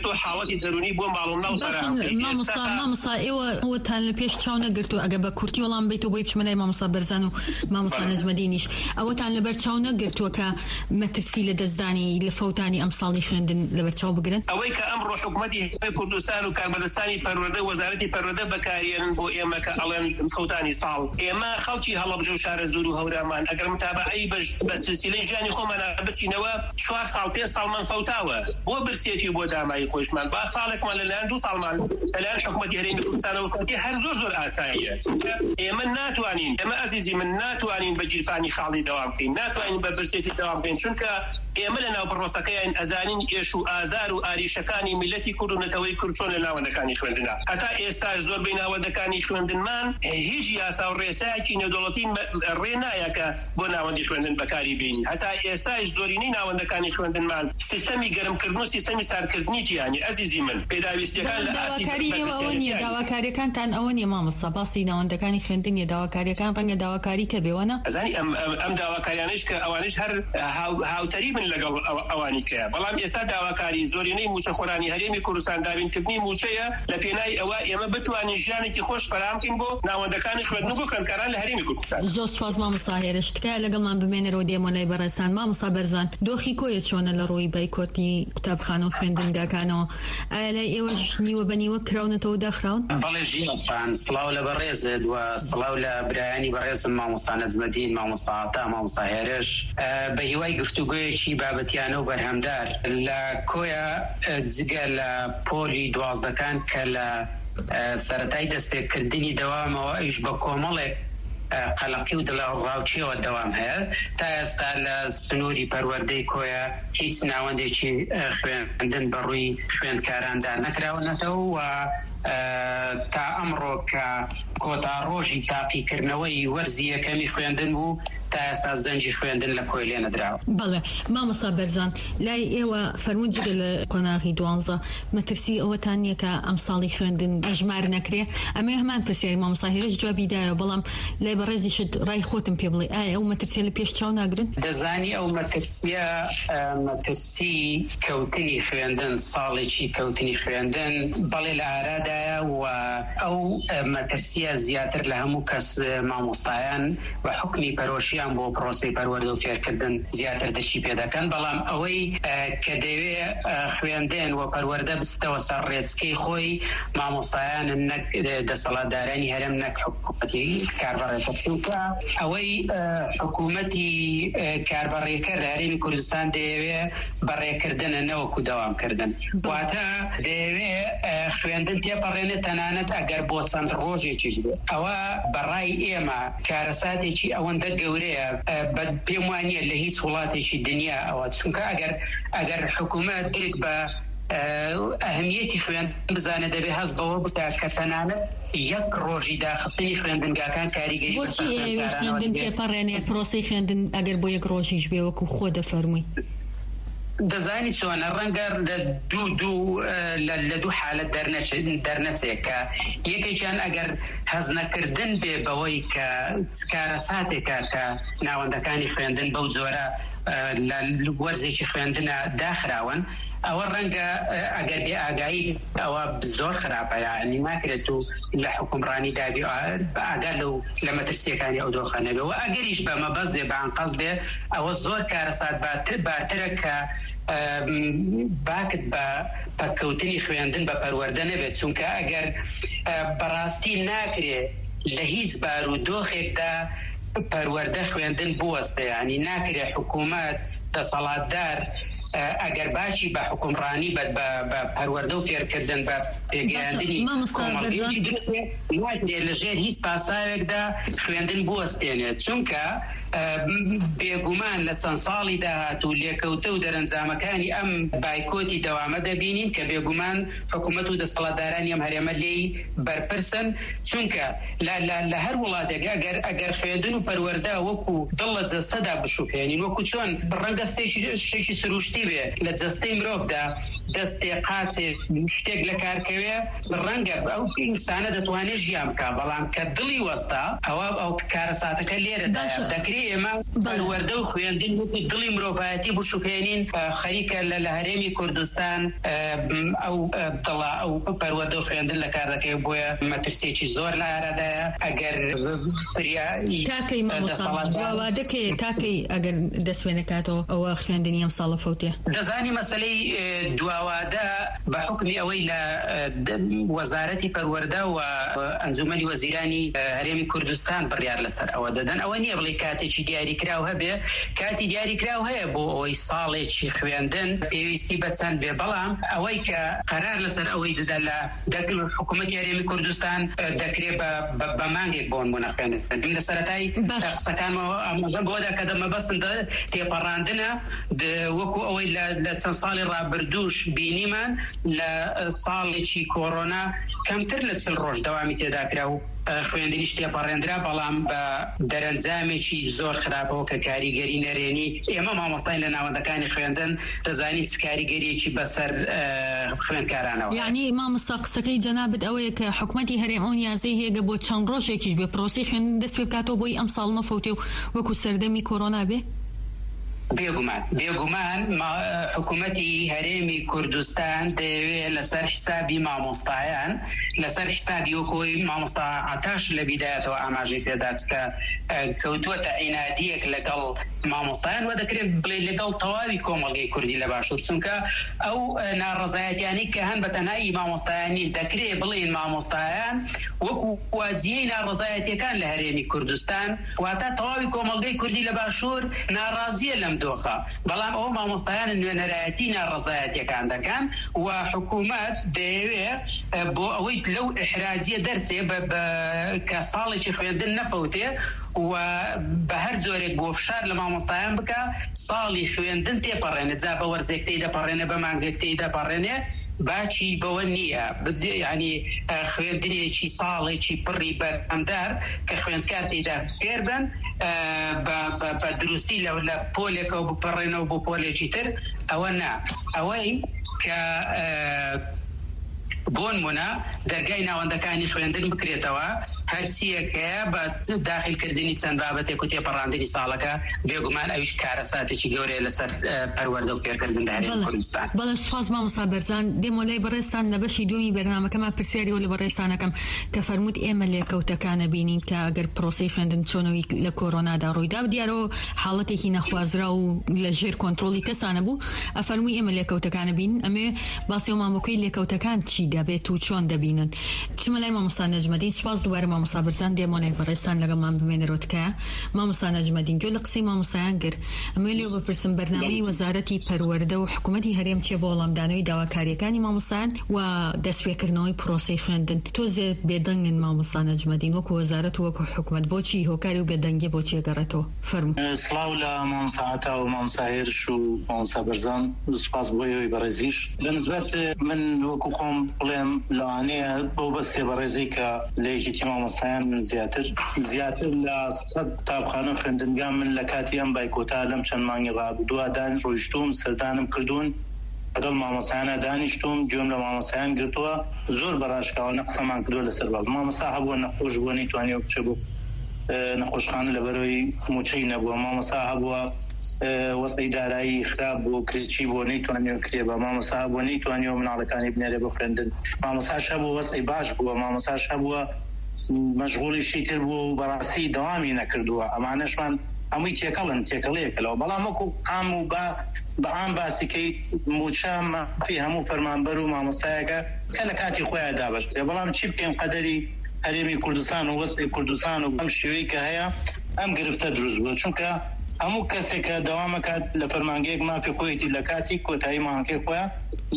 دەبێت و حاڵەتی دەرونی بۆ ماڵ مامۆستا مامۆستا ئێوە ئەوەتان لە پێش چاو نەگرتو ئەگە بە کورتی وەڵام بیت و بۆی بچمەلای مامۆستا بەرزان و مامۆستا نەجمەدینیش ئەوەتان لەبەر چاو نەگرتووە کە مەترسی لە دەستدانی لە فەوتانی ئەم ساڵی خوێندن لەبەر چاو بگرن ئەوەی کە ئەمڕۆ حکوومەتی کوردستان و کاربەدەستانی پەروەردە وەزارەتی پەروەردە بەکارێنن بۆ ئێمە کە ئەڵێن فەوتانی ساڵ ئێمە خەڵکی هەڵەبجە و شارە زۆر و هەورامان ئەگەر متابعەی بە سلسلەی ژیانی خۆمان بچینەوە چوار ساڵ پێ ساڵمان فەوتاوە بۆ برسێتی بۆ دامایی خۆشمان با ساڵێکمان لەلایەن دوو ساڵمان لەلایەن حکوومەتی هەرێمی کوردستانەوە فەوتی هەر زۆر زۆر ئاساییە ئێمە ناتوانین ئێمە ئەزیزی من ناتوانین بە گیرفانی خاڵی دەوام بکەین ناتوانین بە برسێتی دەوام بکەین چونکە ئێمە لە ناو پرۆسەکەیان ئەزانین ئێش و ئازار و ئاریشەکانی میلەتی کورد و نەتەوەی کورد چۆن لە ناوەندەکانی خوێندنە هەتا ئێستاش زۆربەی ناوەندەکانی خوێندنمان هیچ یاسا و ڕێسایەکی نێودەوڵەتی ڕێ نایە کە بۆ ناوەندی خوێندن بەکاری بێنی هەتا ئێستاش زۆرینەی ناوەندەکانی خوێندنمان سیستەمی گەرمکردن و سیستەمی سارکردنی تیانی ئەزیزی من پێداویستیەکان لە ئاسی داواکاریەکانتان ئەوە نیە مامۆستا باسی ناوەندەکانی خوێندنیە داواکاریەکان ڕەنگە داواکاری کە بێوەنە ئەزانی ئەم داواکاریانش کە ئەوانش هەر هاوتەری بن لەگەڵ ئەوانی کەیە بەڵام ئێستا داواکاری زۆرینەی موچەخۆرانی هەرێمی کوردستان دابینکردنی موچەیە لە پێنای ئەوە ئێمە بتوانین ژیانێکی خۆش فراهم بکەین بۆ ناوەندەکانی خوێندن و بۆ خوێندکاران لە هەرێمی کوردستان. زۆر سپاس مامۆستا هێرش تکایە لەگەڵمان بمێنەرەوە دێمۆنەی بەڕێستان. مامۆستا بەرزان دۆخی کۆیە چۆنە لە ڕووی بایکۆتی قوتابخانە و خوێندنگاکانەوە ئایا لای ئێوەش نیوە بە نیوە کراونەتەوە داخراون؟ بەڵێ ژیان سڵاو لە بەڕێزت و سڵاو لە برایانی بەڕێزم مامۆستا نەجمەدین مامۆستا عەتا مامۆستا هێرش بە هیوای گفتوگۆیەکی بابەتیانە و بەرهەمدار لە کۆیە جگە لە پۆلی دوازدەکان کە لە سەرەتای دەستپێکردنی دەوامەوە ئەویش بە کۆمەڵێک قەلەقی و دڵاوڕاوچیەوە دەوام هەیە تا ئێستا لە سنووری پەروەردەی کۆیە هیچ ناوەندێکی خوێندن بەڕووی خوێندکاراندا نەکراونەتەوە و تا ئەمڕۆ کە کۆتا ڕۆژی تاقیکردنەوەی وەرزی یەکەمی خوێندن بوو تا ئێستا زەنجی خوێندن لە کۆی لێ نەدراوە. بەڵێ مامۆستا بەرزان لای ئێوە فەرموون جگە لە قۆناغی دوانزە مەترسی ئەوەتان نییە کە ئەم ساڵی خوێندن ئەژمار نەکرێ ئەمە هەمان پرسیاری مامۆستا هێرش جوابی دایە بەڵام لای بەڕێزیشت ڕای خۆتم پێ بڵێ ئایا ئەو مەترسیە لە پێش چاو ناگرن؟ دەزانی ئەو مەترسیە مەترسی کەوتنی خوێندن ساڵێکی کەوتنی خوێندن بەڵێ لە ئارادایە و ئەو مەترسیە زیاتر لە هەموو کەس مامۆستایان و حکمی پەرۆشیان بۆ پرۆسی پەروەردە و فێرکردن زیاتر دەشی پێ دەکەن بەڵام ئەوەی کە دەوێ خوێندن و پەروەردە بستەوە سەر ڕێزکەی خۆی مامۆستایان نەک دەسەڵاتدارانی هەرێم نەک حکوومەتی کاربەڕێکە چونکە ئەوەی حکوومەتی کاربەڕێکە لە هەرێمی کوردستان دەیەوێ بەڕێکردنە نەوەکو دەوامکردن واتە دەیەوێ خوێندن تێپەڕێنێت تەنانەت ئەگەر بۆ چەند ڕۆژێکیش بێت ئەوە بەڕای ئێمە کارەساتێکی ئەوەندە گەورەیە پێم وانیە لە هیچ وڵاتێکی دنیا ئەوە چونکە ئەگەر ئەگەر حکوومەت درک بە ئەهمیەتی خوێن بزانە دەبێ هەست بەوە بکات کە تەنانەت یەک ڕۆژی داخستنی خوێندنگاکان کاریگەری بۆچی ئێوە خوێندن تێپەڕێنێ پرۆسەی خوێندن ئەگەر بۆ یەک ڕۆژیش بێ وەکو خۆ دەفەرمووی؟ دەزانی چۆنە ڕەنگە لە دوو دوو لە دوو حالەت دەرنەچێت کە یەکێکیان ئەگەر هەزنەکردن بێ بەوەی کە کارەساتێکە کە ناوەندەکانی خوێندن بەو جۆرە لە وەرزێکی خوێندنە داخراون ئەوە ڕەنگە ئەگەر بێ ئاگایی ئەوە زۆر خراپە یعنی ناکرێت و لە حکومڕانی دابی ئاگا لەو لە مەترسیەکانی ئەو دۆخەنە بێ و ئەگەریش بە مەبەست بێ بەئانقەز بێ ئەوە زۆر کارەسات بارترە کە باکت بە پەککەوتنی خوێندن بە پەروەردە نەبێت چونکە ئەگەر بەڕاستی ناکرێ لە هیچ بارودۆخێکدا پەروەردە خوێندن بوەستە ینی ناکرێ حکوومەت دەسەڵاتدار ئەگەر باشی بە حکومڕانی بە پەروەردە و فێرکردن بە پێگەیاندنی کۆمەڵگەیەکی لەژێر هیچ پاساوێکدا خوێندن بوەستێنێت چونکە بێگومان لە چەند ساڵی داهاتوو لێکەوتە و دەرەنجامەکانی ئەم بایکۆتی دەوامە دەبینین کە بێگومان حکوومەت و دەسەڵاتدارانی ئەم هەرێمە لێی بەرپرسن چونکە لە هەر وڵاتێک ئەگەر ئەگەر خوێندن و پەروەردە وەکو دڵ لە جەستەدا بشوپێنین وەکو چۆن ڕەنگە شتێکی سروشتی بێ لە جەستەی مرۆڤدا دەستێ قاچێ شتێک لە کارکەوێ ڕەنگە ئەو ئینسانە دەتوانێت ژیان بکە بەڵام کە دڵی وەستا ئەوە ئەو کارە ساتەکە لێرەدا دەکرێت ئێمە پەروەردە و خوێندن دڵی مرۆڤایەتی بشوکێنین خەریکە لە هەرێمی کوردستان ئەو دڵە ئەو پەروەردە و خوێندن لە کار دەکەوێت بۆیە مەترسێکی زۆر لە ئارادایە ئەگەر تاکەی مامۆستا دەکەی تاکەی ئەگەر دەستوێنە کاتەوە ئەوە خوێندنی ئەم ساڵە فەوتێ دەزانی مەسەلەی دواوادە بە حکمی ئەوەی لە وەزارەتی پەروەردە و ئەنجومەنی وەزیرانی هەرێمی کوردستان بڕیار لەسەر ئەوە دەدەن ئەوە نییە بڵێ کاتێکی دیاریکراو هەبێ کاتی دیاریکراو هەیە بۆ ئەوەی ساڵێکی خوێندن پێویستی بەچەند بێ بەڵام ئەوەی کە قەرار لەسەر ئەوەی دەدا لە دەکل حکوومەتی هەرێمی کوردستان دەکرێت بە مانگێک بۆن بۆ نەخوێندن لە سەرەتای قسەکانمەوە ئاماژە بۆدا کە دەمەبەستن تێپەڕاندنە وەکو ئەوەی لە چەند ساڵی ڕابردووش بینیمان لە ساڵێکی کۆڕۆنا کەمتر لە چل ڕۆژ دەوامی تێدا کرا و خوێندنیش تێپەڕێندرا بەڵام بە دەرەنجامێکی زۆر خراپەوە کە کاریگەری نەرێنی ئێمە مامۆستای لە ناوەندەکانی خوێندن دەزانین کاریگەریەکی بەسەر خوێندکارانەوە. یعنی مامۆستا قسەکەی جەنابەت ئەوەیە کە حکوومەتی هەرێم ئەو نیازەی هەیە بۆ چەند ڕۆژێکیش بێ پرۆسی خوێندن دەست پێ بکاتەوە بۆی ئەم ساڵ نەفەوتێ و وەکو سەردەمی کۆڕۆنا بێ؟ بێگومان بێگومان حکوومەتی هەرێمی کوردستان دەیەوێت لەسەر حسابی مامۆستایان لەسەر حسابی وەکۆی مامۆستا عەتاش لە بیدایەتەوە ئاماژەی پێدات کە کەوتووەتە عینادیەک لەگەڵ مامۆستایان و دەکرێت بڵێ لەگەڵ تەواوی کۆمەڵگەی کوردی لە باشوور چونکە ئەو ناڕەزایەتیانەی کە هەن بە تەنهایی مامۆستایانی دەکرێت بڵێن مامۆستایان وەکو واجیەی ناڕەزایەتیەکان لە هەرێمی کوردستان واتە تەواوی کۆمەڵگەی کوردی لە باشوور ناڕازیە لەم دۆخە بەڵام ئەوە مامۆستایان نوێنەرایەتی ناڕەزایەتیەکان دەکەن و حکوومەت دەیەوێت بۆ ئەوەی لەو ئیحراجیە دەرچێ کە ساڵێکی خوێندن نەفەوتێ و بە هەر جۆرێک بۆ فشار لە مامۆستایان بکە ساڵی خوێندن تێپەڕێنێت جا بە وەرزێک تێی دەپەڕێنێ بە مانگێک تێی دەپەڕێنێ باچی بەوە نییە ینی خوێندنێکی ساڵێکی پڕی بەرهەمدار کە خوێندکار تێدا فێر بن بە دروستی لە پۆلێکەوە بپەڕێنەوە بۆ پۆلێکی تر ئەوە نا ئەوەی کە بۆ نمونە دەرگای ناوەندەکانی خوێندن بکرێتەوە هەرچیەکەیە بە داخلکردنی چەند بابەتێک و تێپەڕاندنی ساڵەکە بێگومان ئەویش کارە ساتێکی گەورەیە لەسەر پەروەردە و فێرکردن لە هەرێمی کوردستان. بەڵێ سوپاس مامۆستا بەرزان دێمە لای بەڕێستان لە بەشی دومی بەرنامەکەمان پرسیاریەوە لە بەڕێستانەکەم کە فەرمووت ئێمە لێکەوتەکانە بینین کە ئەگەر پرۆسەی خوێندن چۆنەوەی لە کۆڕۆنادا ڕوویدا دیارەوە حاڵەتێکی نەخوازرا و لە ژێر کۆنتڕۆڵی کەسانە بوو ئەفەرمووی ئێمە لێکەوتەکانە بینین ئەمێ باسی و مامۆکەی لێکەوتەکان چی دەبێت و چۆن دەبینن چمە لای مامۆستا نەجمەدین سوپاس دووبارە مامۆستا بەرزان دێمۆنێک بەڕێستان لەگەڵمان بمێنەرۆتکە مامۆستا نەجمەدین گوێ لە قسەی مامۆستایان گر ئەمە لێو بپرسم بەرنامەی وەزارەتی پەروەردە و حکوومەتی هەرێم چیە بۆ وەڵامدانەوەی داواکاریەکانی مامۆستایان و دەستپێکردنەوەی پرۆسەی خوێندن تۆزێ بێدەنگن مامۆستا نەجمەدین وەکو وەزارەت و وەکو حکوومەت بۆچی هۆکاری و بێدەنگی بۆچی گەڕێتەوە فەرموو. سڵاو لە مامۆستا عەتا و مامۆستا هێرش و مامۆستا بەرزان سوپاس بۆیەوەی بەڕێزیش بەنسبەت من وەکو خۆم بڵێم لەوانەیە بۆ بەستێ بەڕێزی کە لە یەکێتی مامۆستایان من زیاتر زیاتر لە سەد قوتابخانە خوێندنگام من لە کاتی ئەم بایکۆتا لەم چەند مانگی ڕابردووە دان ڕۆیشتوم سەردانم کردوون لەگەڵ مامۆستایانە دانیشتوم گوێم لە مامۆستایان گرتووە زۆر بەڕاشکاوانە قسەمان کردووە لەسەر باب مامۆستا هەبووە نەخۆش بووە نەیتوانیوە بچێ بۆ نەخۆشخانە لەبەرەوەی موچەی نەبووە مامۆستا هەبووە وەسەی دارایی خراپ بۆ کرێکی بۆ نەیتوانیوە کرێبە مامۆستا بۆ نەیتوانیوە مناڵەکانی بنێرێ بۆ خوێندن مامۆستاش هەبووە وەسەی باش بووە مامۆستاش هەبووە مەشغوڵیشی تر بوو و بەڕاستی دەوامی نەکردووە ئەمانەشمان هەمووی تێکەڵن تێکەڵەیەکەوە بەڵام وەکو ئام و بە ئام باسیکەی موچە مافی هەموو فەرمانبەر و مامۆستایەکە کە لە کاتی خۆیان دابەشێ بەڵام چی بکەین قەدەری هەرێمی کوردستان و وەسەی کوردستان و ئەم شێوەی کە هەیە ئەم گرفتە دروست بووە چونکە هەموو کەسێک کە دەوامەکات لە فەرمانگەیەک مافی خۆیەتی لە کاتی کۆتایی ماهەکەی خۆیان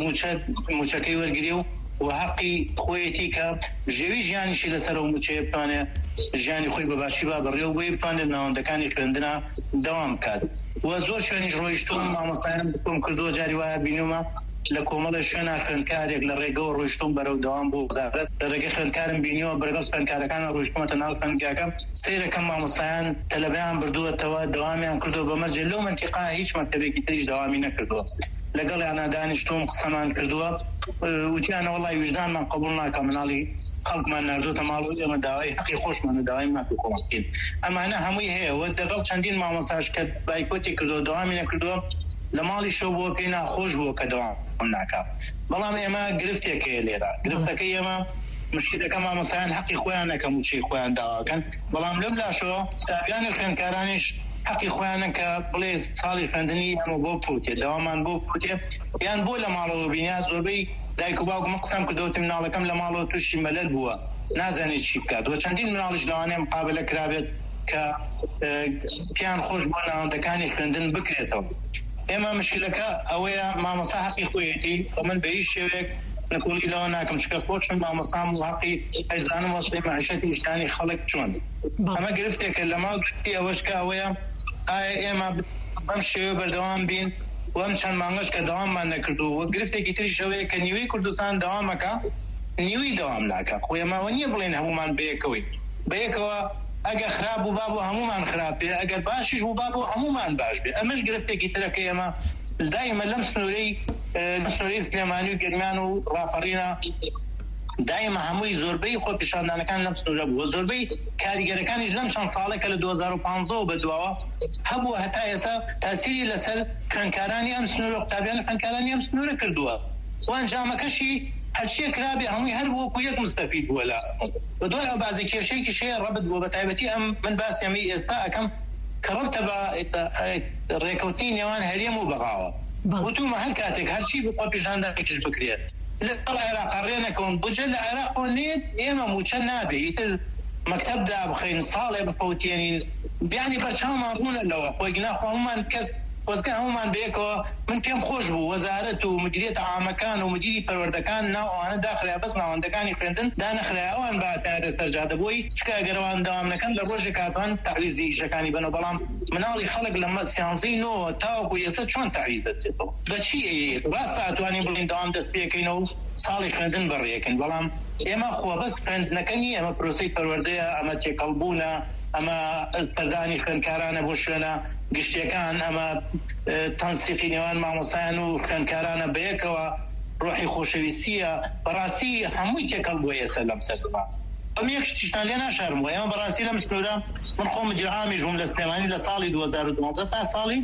موچەکەی وەرگری و و حقی خۆیەتی کە ژێوی ژیانیشی لەسەر و موچەیە بتوانێت ژیانی خۆی بەباشی با بەڕێوە بۆی بتوانێت ناوەندەکانی خوێندنە دەوام بکات و زۆر شوێنیش ڕۆیشتوم مامۆستایانم بکۆم کردووە جاری وایە بینومە لە کۆمەڵە شوێنە خوێندکارێک لە ڕێگەوە ڕۆیشتوم بەرەو دەوام بۆ وەزارەت لە ڕێگەی خوێندکارم بینیوە بەرگەڵ خوێندکارەکانە ڕۆیشتومەتە ناو خوێندکارەکەم سەیرەکەم مامۆستایان تەلەبەیان بردووەتەوە دەوامیان کردووە بەمەرجێ لەو مەنتیقا هیچ مەکتەبێکی تریش دەوامی نەکردووە لەگەڵ یانە دانیشتوم قسەمان کردووە وتیانە وەڵای وجدانمان قبول ناکە مناڵی خەڵکمان نردوتە ماڵ و ئێمە داوای حەقی خۆشمانە داوای مافی خۆمان بکەین ئەمانە هەمووی هەیە و دەگەڵ چەندین مامۆساش کە بایکۆتی کردووە دەوامی نەکردووە لە ماڵی شەو بۆ پێی ناخۆش بووە کە دەوام ناکات بەڵام ئێمە گرفتێک هەیە لێرە گرفتەکەی ئێمە مشکلەکە مامۆسایان حەقی خۆیان نەکەم وچەی خۆیان داواکەن بەڵام لەم لاشەوە تابیانی خوێندکارانیش حەقی خۆیانە کە بڵێ ساڵی خوێندنی ئەمە بۆ فوتێ داوامان بۆ فوتێ یان بۆ لە ماڵەوە بینیا زۆربەی دایک و باوکم قسەم کردوتم مناڵەکەم لە ماڵەوە تووشی مەلەل بووە نازانێت چی بکات و چەندین مناڵیش لەوانەیە مقابلە کرابێت کە پیان خۆش بۆ ناوەندەکانی خوێندن بکرێتەوە ئێمە مشکلەکە ئەوەیە مامۆسا حەقی خۆیەتی من بە هیچ شێوێک نەکۆڵی لەوە ناکەم چکە خۆشم مامۆسام و حەقی ئەیزانم وەسڵی معیشەتی شتانی خەڵک چۆن ئەمە گرفتێکە لە ماو گرفتی ئەوەشکە ئەوەیە ئایا ئێمە بەم شێوە بەردەوام بین وەم چەند مانگەش کە دەواممان نەکردو وە گرفتێکی تری شەوەیە کە نیوەی کوردستان دەوامەکە نیوی دەوام ناکە خۆی ئەماوە نییە بڵێن هەمومان بەیەکەوەی بەیەکەوە ئەگەر خراپ بوو بابوو هەمومان خراپ بێ ئەگەر باشیش بوو بابوو هەمومان باش بێ ئەمەش گرفتێکی ترەکە ئێمە دایمە لەم سنوورەی سنوورەی سلێمانی و گرمیان و ڕاپەڕینە دایمە هەمووی زۆربەی خۆ پیشاندانەکان لەم سنوورە بووە زۆربەی کاریگەرەکانیش لەم چەند ساڵێکە لە دوو هەزار و پانزە بەدواوە هەبووە هەتا ئێستا تاسیری لەسەر خوێندکارانی ئەم سنوورە قوتابیانی خوێندکارانی ئەم سنوورە کردووە و ئەنجامەکەشی هەرچیە کرابێ هەمووی هەر بۆ یەک مستەفید بووە لە بەدوای ئەو بازی کێشەیەکی شەیە ڕەبت بووە بە تایبەتی ئەم من باسی ئەمەی ئێستا ئەەکەم کە ڕەبتە بە ڕێکەوتنی نێوان هەرێم و بەغاوە وتومە هەر کاتێک هەرچی بۆ پیشاندانێکیش بکرێت لەگەڵ عێراق ڕێنەکەون بجە لە عێراقۆ نێت ئێمە موچە نابێ ئیتر مەکتەبدا بخەین ساڵێ بفەوتێنین بیانی بەرچاومان ڕوونە لەوە خۆی گناخوا هەمومان کەس وەزگە هەمومان بەیەکەوە من پێم خۆش بوو وەزارەت و مدیریت عامەکان و مدیری پەروەردەکان ناو ئەوانە داخرا بەس ناوەندەکانی خوێندن دانەخرا ئەوان باتیانە سەرجادە بۆی چکە ئەگەرەوان داوام نەکەن لە ڕۆژێک هاتوان تەعویزی ئیشەکانی بنەوە بەڵام مناڵی خەڵک لە سیانزەی نۆ تاوەکو ئێستا چۆن تەعویزت دێتەوە بەچی ڕاستە ئەتوانین بڵین داوام دەست پێکەینەوە ساڵی خوێندن بەڕێکن بەڵام ئێمە خۆبەست خوێندنەکەنی ئەمە پرۆسەی پەروەردەیە ئەمە تێکەڵبوونە ئەمە سەردانی خوێندکارانە بۆ شوێنە گشتیەکان ئەمە تەنسیقی نێوان مامۆسایان و خوێندکارانە بەیەکەوە ڕۆحی خۆشەویستیە بەڕاستی هەمووی تێکەڵ بۆ ئێستا لەم سەردەما ئەم یەک شتیشتان لێ ناشارم بووە ئێمە بەڕاستی لەم سنوورە من خۆم مدیر عامیش بووم لە سلێمانی لە ساڵی دوو هەزار و دوانزە تا ساڵی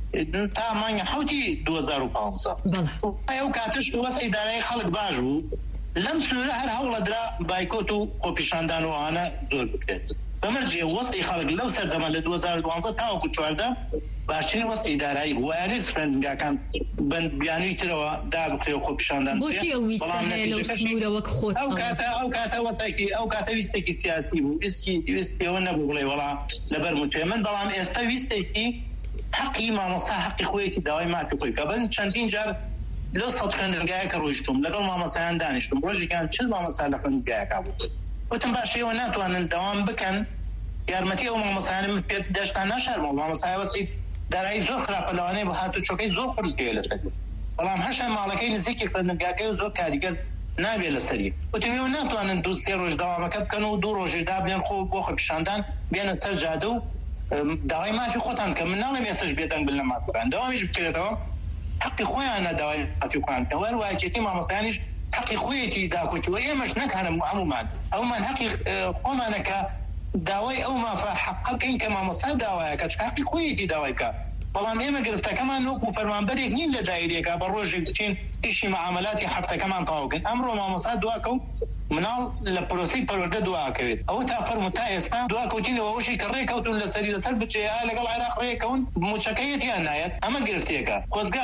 تا مانگە حوتی دوو هەزار و پانزە ئەو کاتش وەس ئیدارەی خەڵک باش بوو لەم سنوورە هەر هەوڵەدرا بایکۆت و خۆپیشاندان و ئەوانە زۆر بکرێت بەمەرجێ وەسعی خەڵک لەو سەردەما لە دوو هەزار و دوانزە تاوەکو چواردە باشترین وەسعی دارایی وایانیز خوێندنگاکان بیانووی ترەوە دابکرێ و خۆپیشاندان بۆچی ئەو ویستە هەیە لەو سنوورە وەک خۆت ئەو کاتە ئەو کاتە وەتاکی ئەو کاتە ویستێکی سیاسی بوو ویستی ویستیەوە نەبوو بڵێ وەڵا لەبەر موچێ من بەڵام ئێستا ویستێکی حەقی مامۆستا حەقی خۆیەتی داوای مافی خۆی کە بەن چەندین جار لەو سەد خوێندنگایەکە ڕۆیشتوم لەگەڵ مامۆسایان دانیشتم ڕۆژێکیان چل مامۆسا لە خوێندنگایەکە بوو وتم باشەوە ناتوانن دەوام بکەن یارمەتی ئەو مامۆسایانم پێ دەشتان ناشارمەوە مامۆسای وەسعی دارایی زۆر خراپە لەوانەیە بە هاتوو چۆکەی زۆر قورس بێ لەسەر بەڵام هەشان ماڵەکەی نزیکی خوێندنگاکەی و زۆر کاریگەر نابێ لەسەری وتمیەوە ناتوانن دوو سێ ڕۆژ داوامەکە بکەن و دوو ڕۆژی دابنێن خۆ بۆ خۆپیشاندان بێنە سەر جادە و داوای مافی خۆتان کە من ناڵێم ئێستاش بێدەنگ بن لە مافەکان داوامیش بکرێتەوە حەقی خۆیانە داوای مافی خۆیان کە وەروایەتی مامۆسایانیش حەقی خۆیەتی داکۆچوە ئێمەش نەکانم هەمومان ئەومان حەقی خۆمانەکە داوای ئەو مافە حەق بکەین کە مامۆستا داوایەکە چ حەقی خۆیەتی داوایکە بەڵام ئێمە گرفتەکەمان وەکو فەرمانبەرێک نین لە دایرێکە بە ڕۆژێک بچین ئیشی معاملاتی هەفتەکەمان تەواوکەین ئەمڕۆ مامۆستا دواکە و مناڵ لە پرۆسەی پەروەردە دواکەوێت ئەوە تا فەرموو تا ئێستا دواکەوتینەوە ئەوشی کە ڕێکەوتون لەسەری لەسەر بچێ لەگەڵ عێراق ڕێکەون موچەکەیەتیان نایەت ئەمە گرفتێکە خۆزگا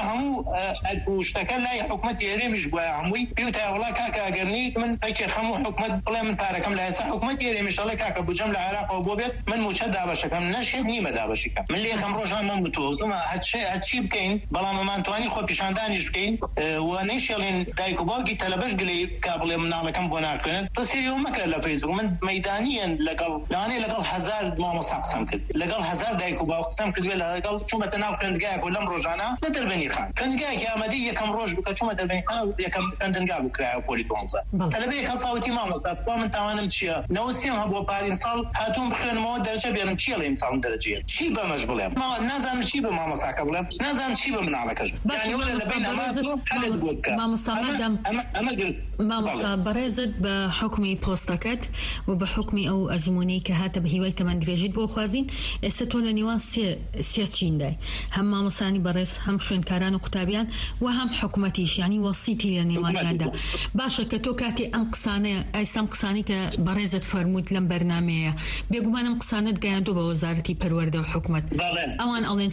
هەموو شتەکە لای حکومەتی هەرێمیش بووە هەمووی پێ وتای وڵا کاکە ئەگەرنیت من پێکێ هەموو حکومەت بڵێ من پارەکەم لە ئێستا حکومەتی هەرێمیش دەڵێ کاکە بوجەم لە عێراقەوە بۆ بێت من موچە دابەشەکەم نەشێت نیمە دابەشیکە من لێ یەکەم ڕۆژان مەم بتووە وتمە هەرچی بکەین بەڵام ئەمانتوانی خۆپیشاندانیش بکەین ونيشلين دايكو باقي تلبش قلي قبل من على كم بناكن بس يوم ما كان لا فيسبوك من ميدانيا لقل يعني لقل هزار ما مصقسم كده لقل هزار دايكو باقي قسم كده لقل شو ما تناو كنت جاك ولا مرجعنا ندربني خان كنت جاك يا مدية كم روج بك شو ما تدربني يا كم كنت نقابل كراء بولي بونزا تلبي خصاوتي ما مصاب ومن توانم تشيا نوسيم هبو بارين صال هاتون بخير مو درجة بيرم تشيا لين صال درجة شيء بمجبلهم ما نازل شيء بما مصاك قبله نازل شيء بمن على كجب يعني ولا لبينا ما حاجة تقول ما مصاب ما مصاب برزت بحكمي بوستكت وبحكمي او اجموني كهات بهواي كمان درجة بو خوازين استونا نيوان سي سياتشين داي هم ما مصاني برز هم خنكاران وكتابيان وهم حكومتيش يعني وصيتي لنيوان هذا باشا كتو كاتي انقصاني اي سنقصاني كبرزت فرموت لم برنامج بيقومان انقصانت قاعدوا بوزارتي پرورده وحكومت اوان الين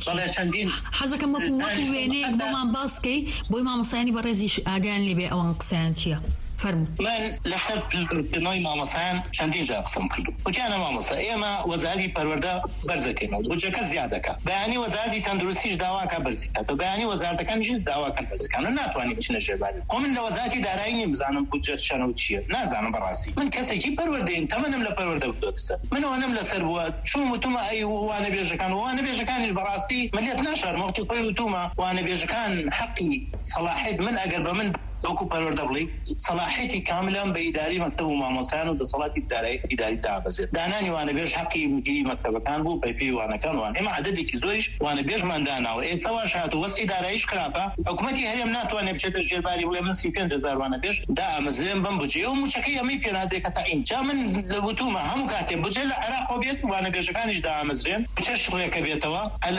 حزك مكو وقت وينه بومان باسكي بو ما مصاني برزيش اغان لي بي او انقصان شيا فرمو من لحسب نوي ما مصان شندين جا قسم كله وكان ما مصا ايما وزارتي پرورده برزكينو وجك زياده کا بياني وزارتي تندرستي دعوا کا برزكا تو بياني وزارت كان جد دعوا كان برزكا ناتواني بچنه جبال ومن وزارتي دارایي مزانم بودجت شنو چی نه زانم براسي من کسي کی پرورده تمنم لپرورده بدوتس من ونم لسربوا شو متوما اي وانا بيجكان وانا بيجكانش براسي مليت نشر مختي قيوتوما وانا بيجكان حقي صلاحيت من اقرب من دوكو پرورده بلي صلاحيتي كاملا بإداري مكتب ومامسان وتصالات إداري إداري دعبزت داناني وانا بيش حقي مجي مكتب كان بو بي بي وانا كان وانا إما عددي كزويش وانا بيش من دانا وإيه سوا شاتو بس إداريش كرابا حكومتي هريم ناتو وانا بشتر جيرباري ولا من سيبين رزار وانا بيش دا مزلين بمبجي ومشاكية ميبين هادي كتاين جا من لبوتوما همو كاتب بجل عراق وبيت وانا بيش كانش دا مزلين بشش ريكا بيتوا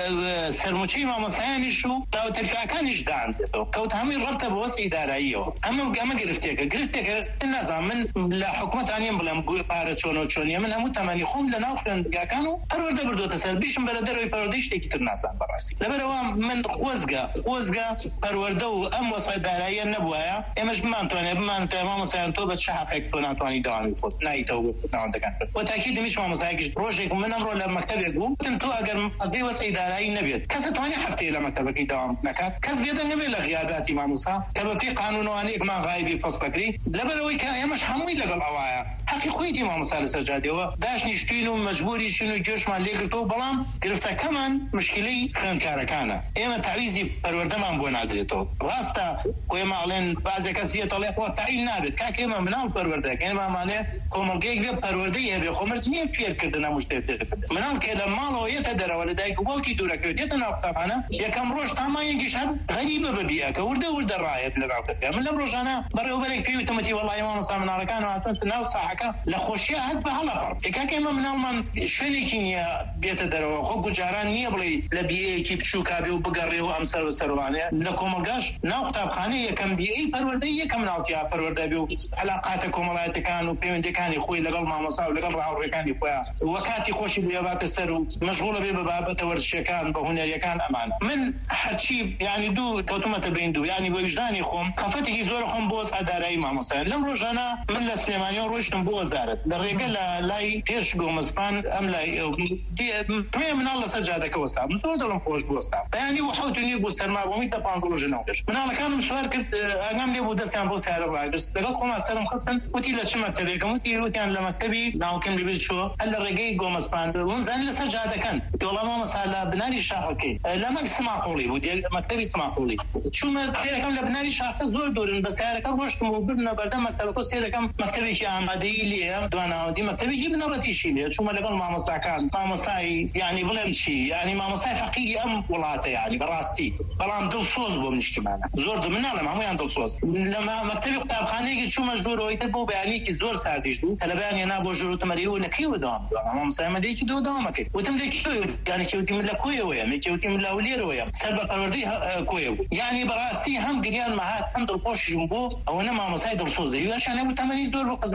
السرموشي مامساني شو داو تلفع كانش دا عندتو كوت همي ربطة بوس إداري اما اما گرفتيك گرفتيك الناس من لا حكومه ثانيه بلم باره چونو چونيه من هم تمني خوم لنا خوند كانوا پرورده بردو تسل بيشم بلدر پرورديش تكتر ناس براسي لبروا من خوزغا خوزغا پرورده و ام وصي داريه نبوايا امش ما انتوني ما انت ما مثلا تو بتشحقك تو انتوني داوي خد نايتو عندك وتاكيد مش ما مساكش بروجيك من امر لمكتب يقوم انتو اگر قضيه وصي داريه نبيت كستوني حفتي لمكتبك دوام نكات كز بيدن قبل غيابات امام موسى كبا في قانون وانيك ما غايبي فصلكري لبلوي كان مش حموي لقى الأوايا حقي خويتي ما مسألة سجادي هو داش نشتينو مجبوري شنو جوش ما ليقرتو بلام قرفتا كمان مشكلي خان كاركانا ايما تعويزي پروردمان بوين عدريتو راستا ويما علين بعضي كسية طليق والتعيين نابت كاك ايما منال پروردك ايما معنى كومرقيق بيب پروردية بي خمرتنية بفير كردنا مشتفير منال كده مالو يتدر ولدايك وبالكي دورك يتنا اقتابانا يكم روش تاما ينكش هاد غريبة ببياك ورده ورده الراية لنعطيك من لم أنا برا وبرك فيه وتمتي والله يوم صام نار كانوا عطنت ناو صاحك لخوشيا هاد بهلا بر كاك إمام نالمان شوني كينيا بيت درو خو جاران نيبلي لبي كيب شو كابي وبقري وامسر وسروانيا لكم القاش ناو خطاب خانيه كم بي اي پرورديه كم ناوتيا پرورده بيو علاقاتكم الله كانوا بيمن كان اخوي لقل ما مصاب لقل راو كان خويا وكاتي خوشي بيابات السر مشغوله ببابته ورشكان بهنا كان امان من حرشي يعني دو كوتمه بين دو يعني وجداني خوم خفتي زور خم بوز اداري ما مثلا لم رجنا من السليمانيه روشتم بو وزاره الرجال لاي فيش قومسبان ام لاي دي من الله سجاده كوسا مسود لهم خوش بوسا يعني وحوتني بو سرما بو ميت بانزلو جنوش من انا كان مسوار كنت اقام لي بو دسان بو سعر راجس لقد خما سلام خصن وتي لا شمع تبيك وتي لو كان لما تبي ناو كان لي شو هلا الرجال قومسبان ومزان لسجاده كان والله ما مساله بنادي الشاحكي لما اسمع قولي ودي مكتبي اسمع قولي شو ما تصير كم لبناني شاحك زور دور بس هذا كم روشت موجودنا بعد مكتبك وسير كم مكتبي شيء عمادي ليه دوانا ودي مكتبي جبنا رتيشي ليه شو ما لقول ما مساكان ما مساي يعني بلم شيء يعني ما مساي حقيقي أم ولاته يعني براستي بلام دل صوص بو من اجتماعنا زور دو من على ما هو عند الصوص لما مكتبي كتاب خاني شو مجبور ويتبو بيعني كي زور سارديش دو تلباني أنا بوجرو تمريو لكيو دوام ما مساي ما ديك دو دوامك وتملك كيو يعني كيو تملك كويو ويا ميكيو تملك ولير ويا سبب قرردي كويو يعني براستي هم قريان معات هم دل بوش جنبو أو أنا ما مساعد الصوزي عشان أبو تماريز دور بقزمتي دور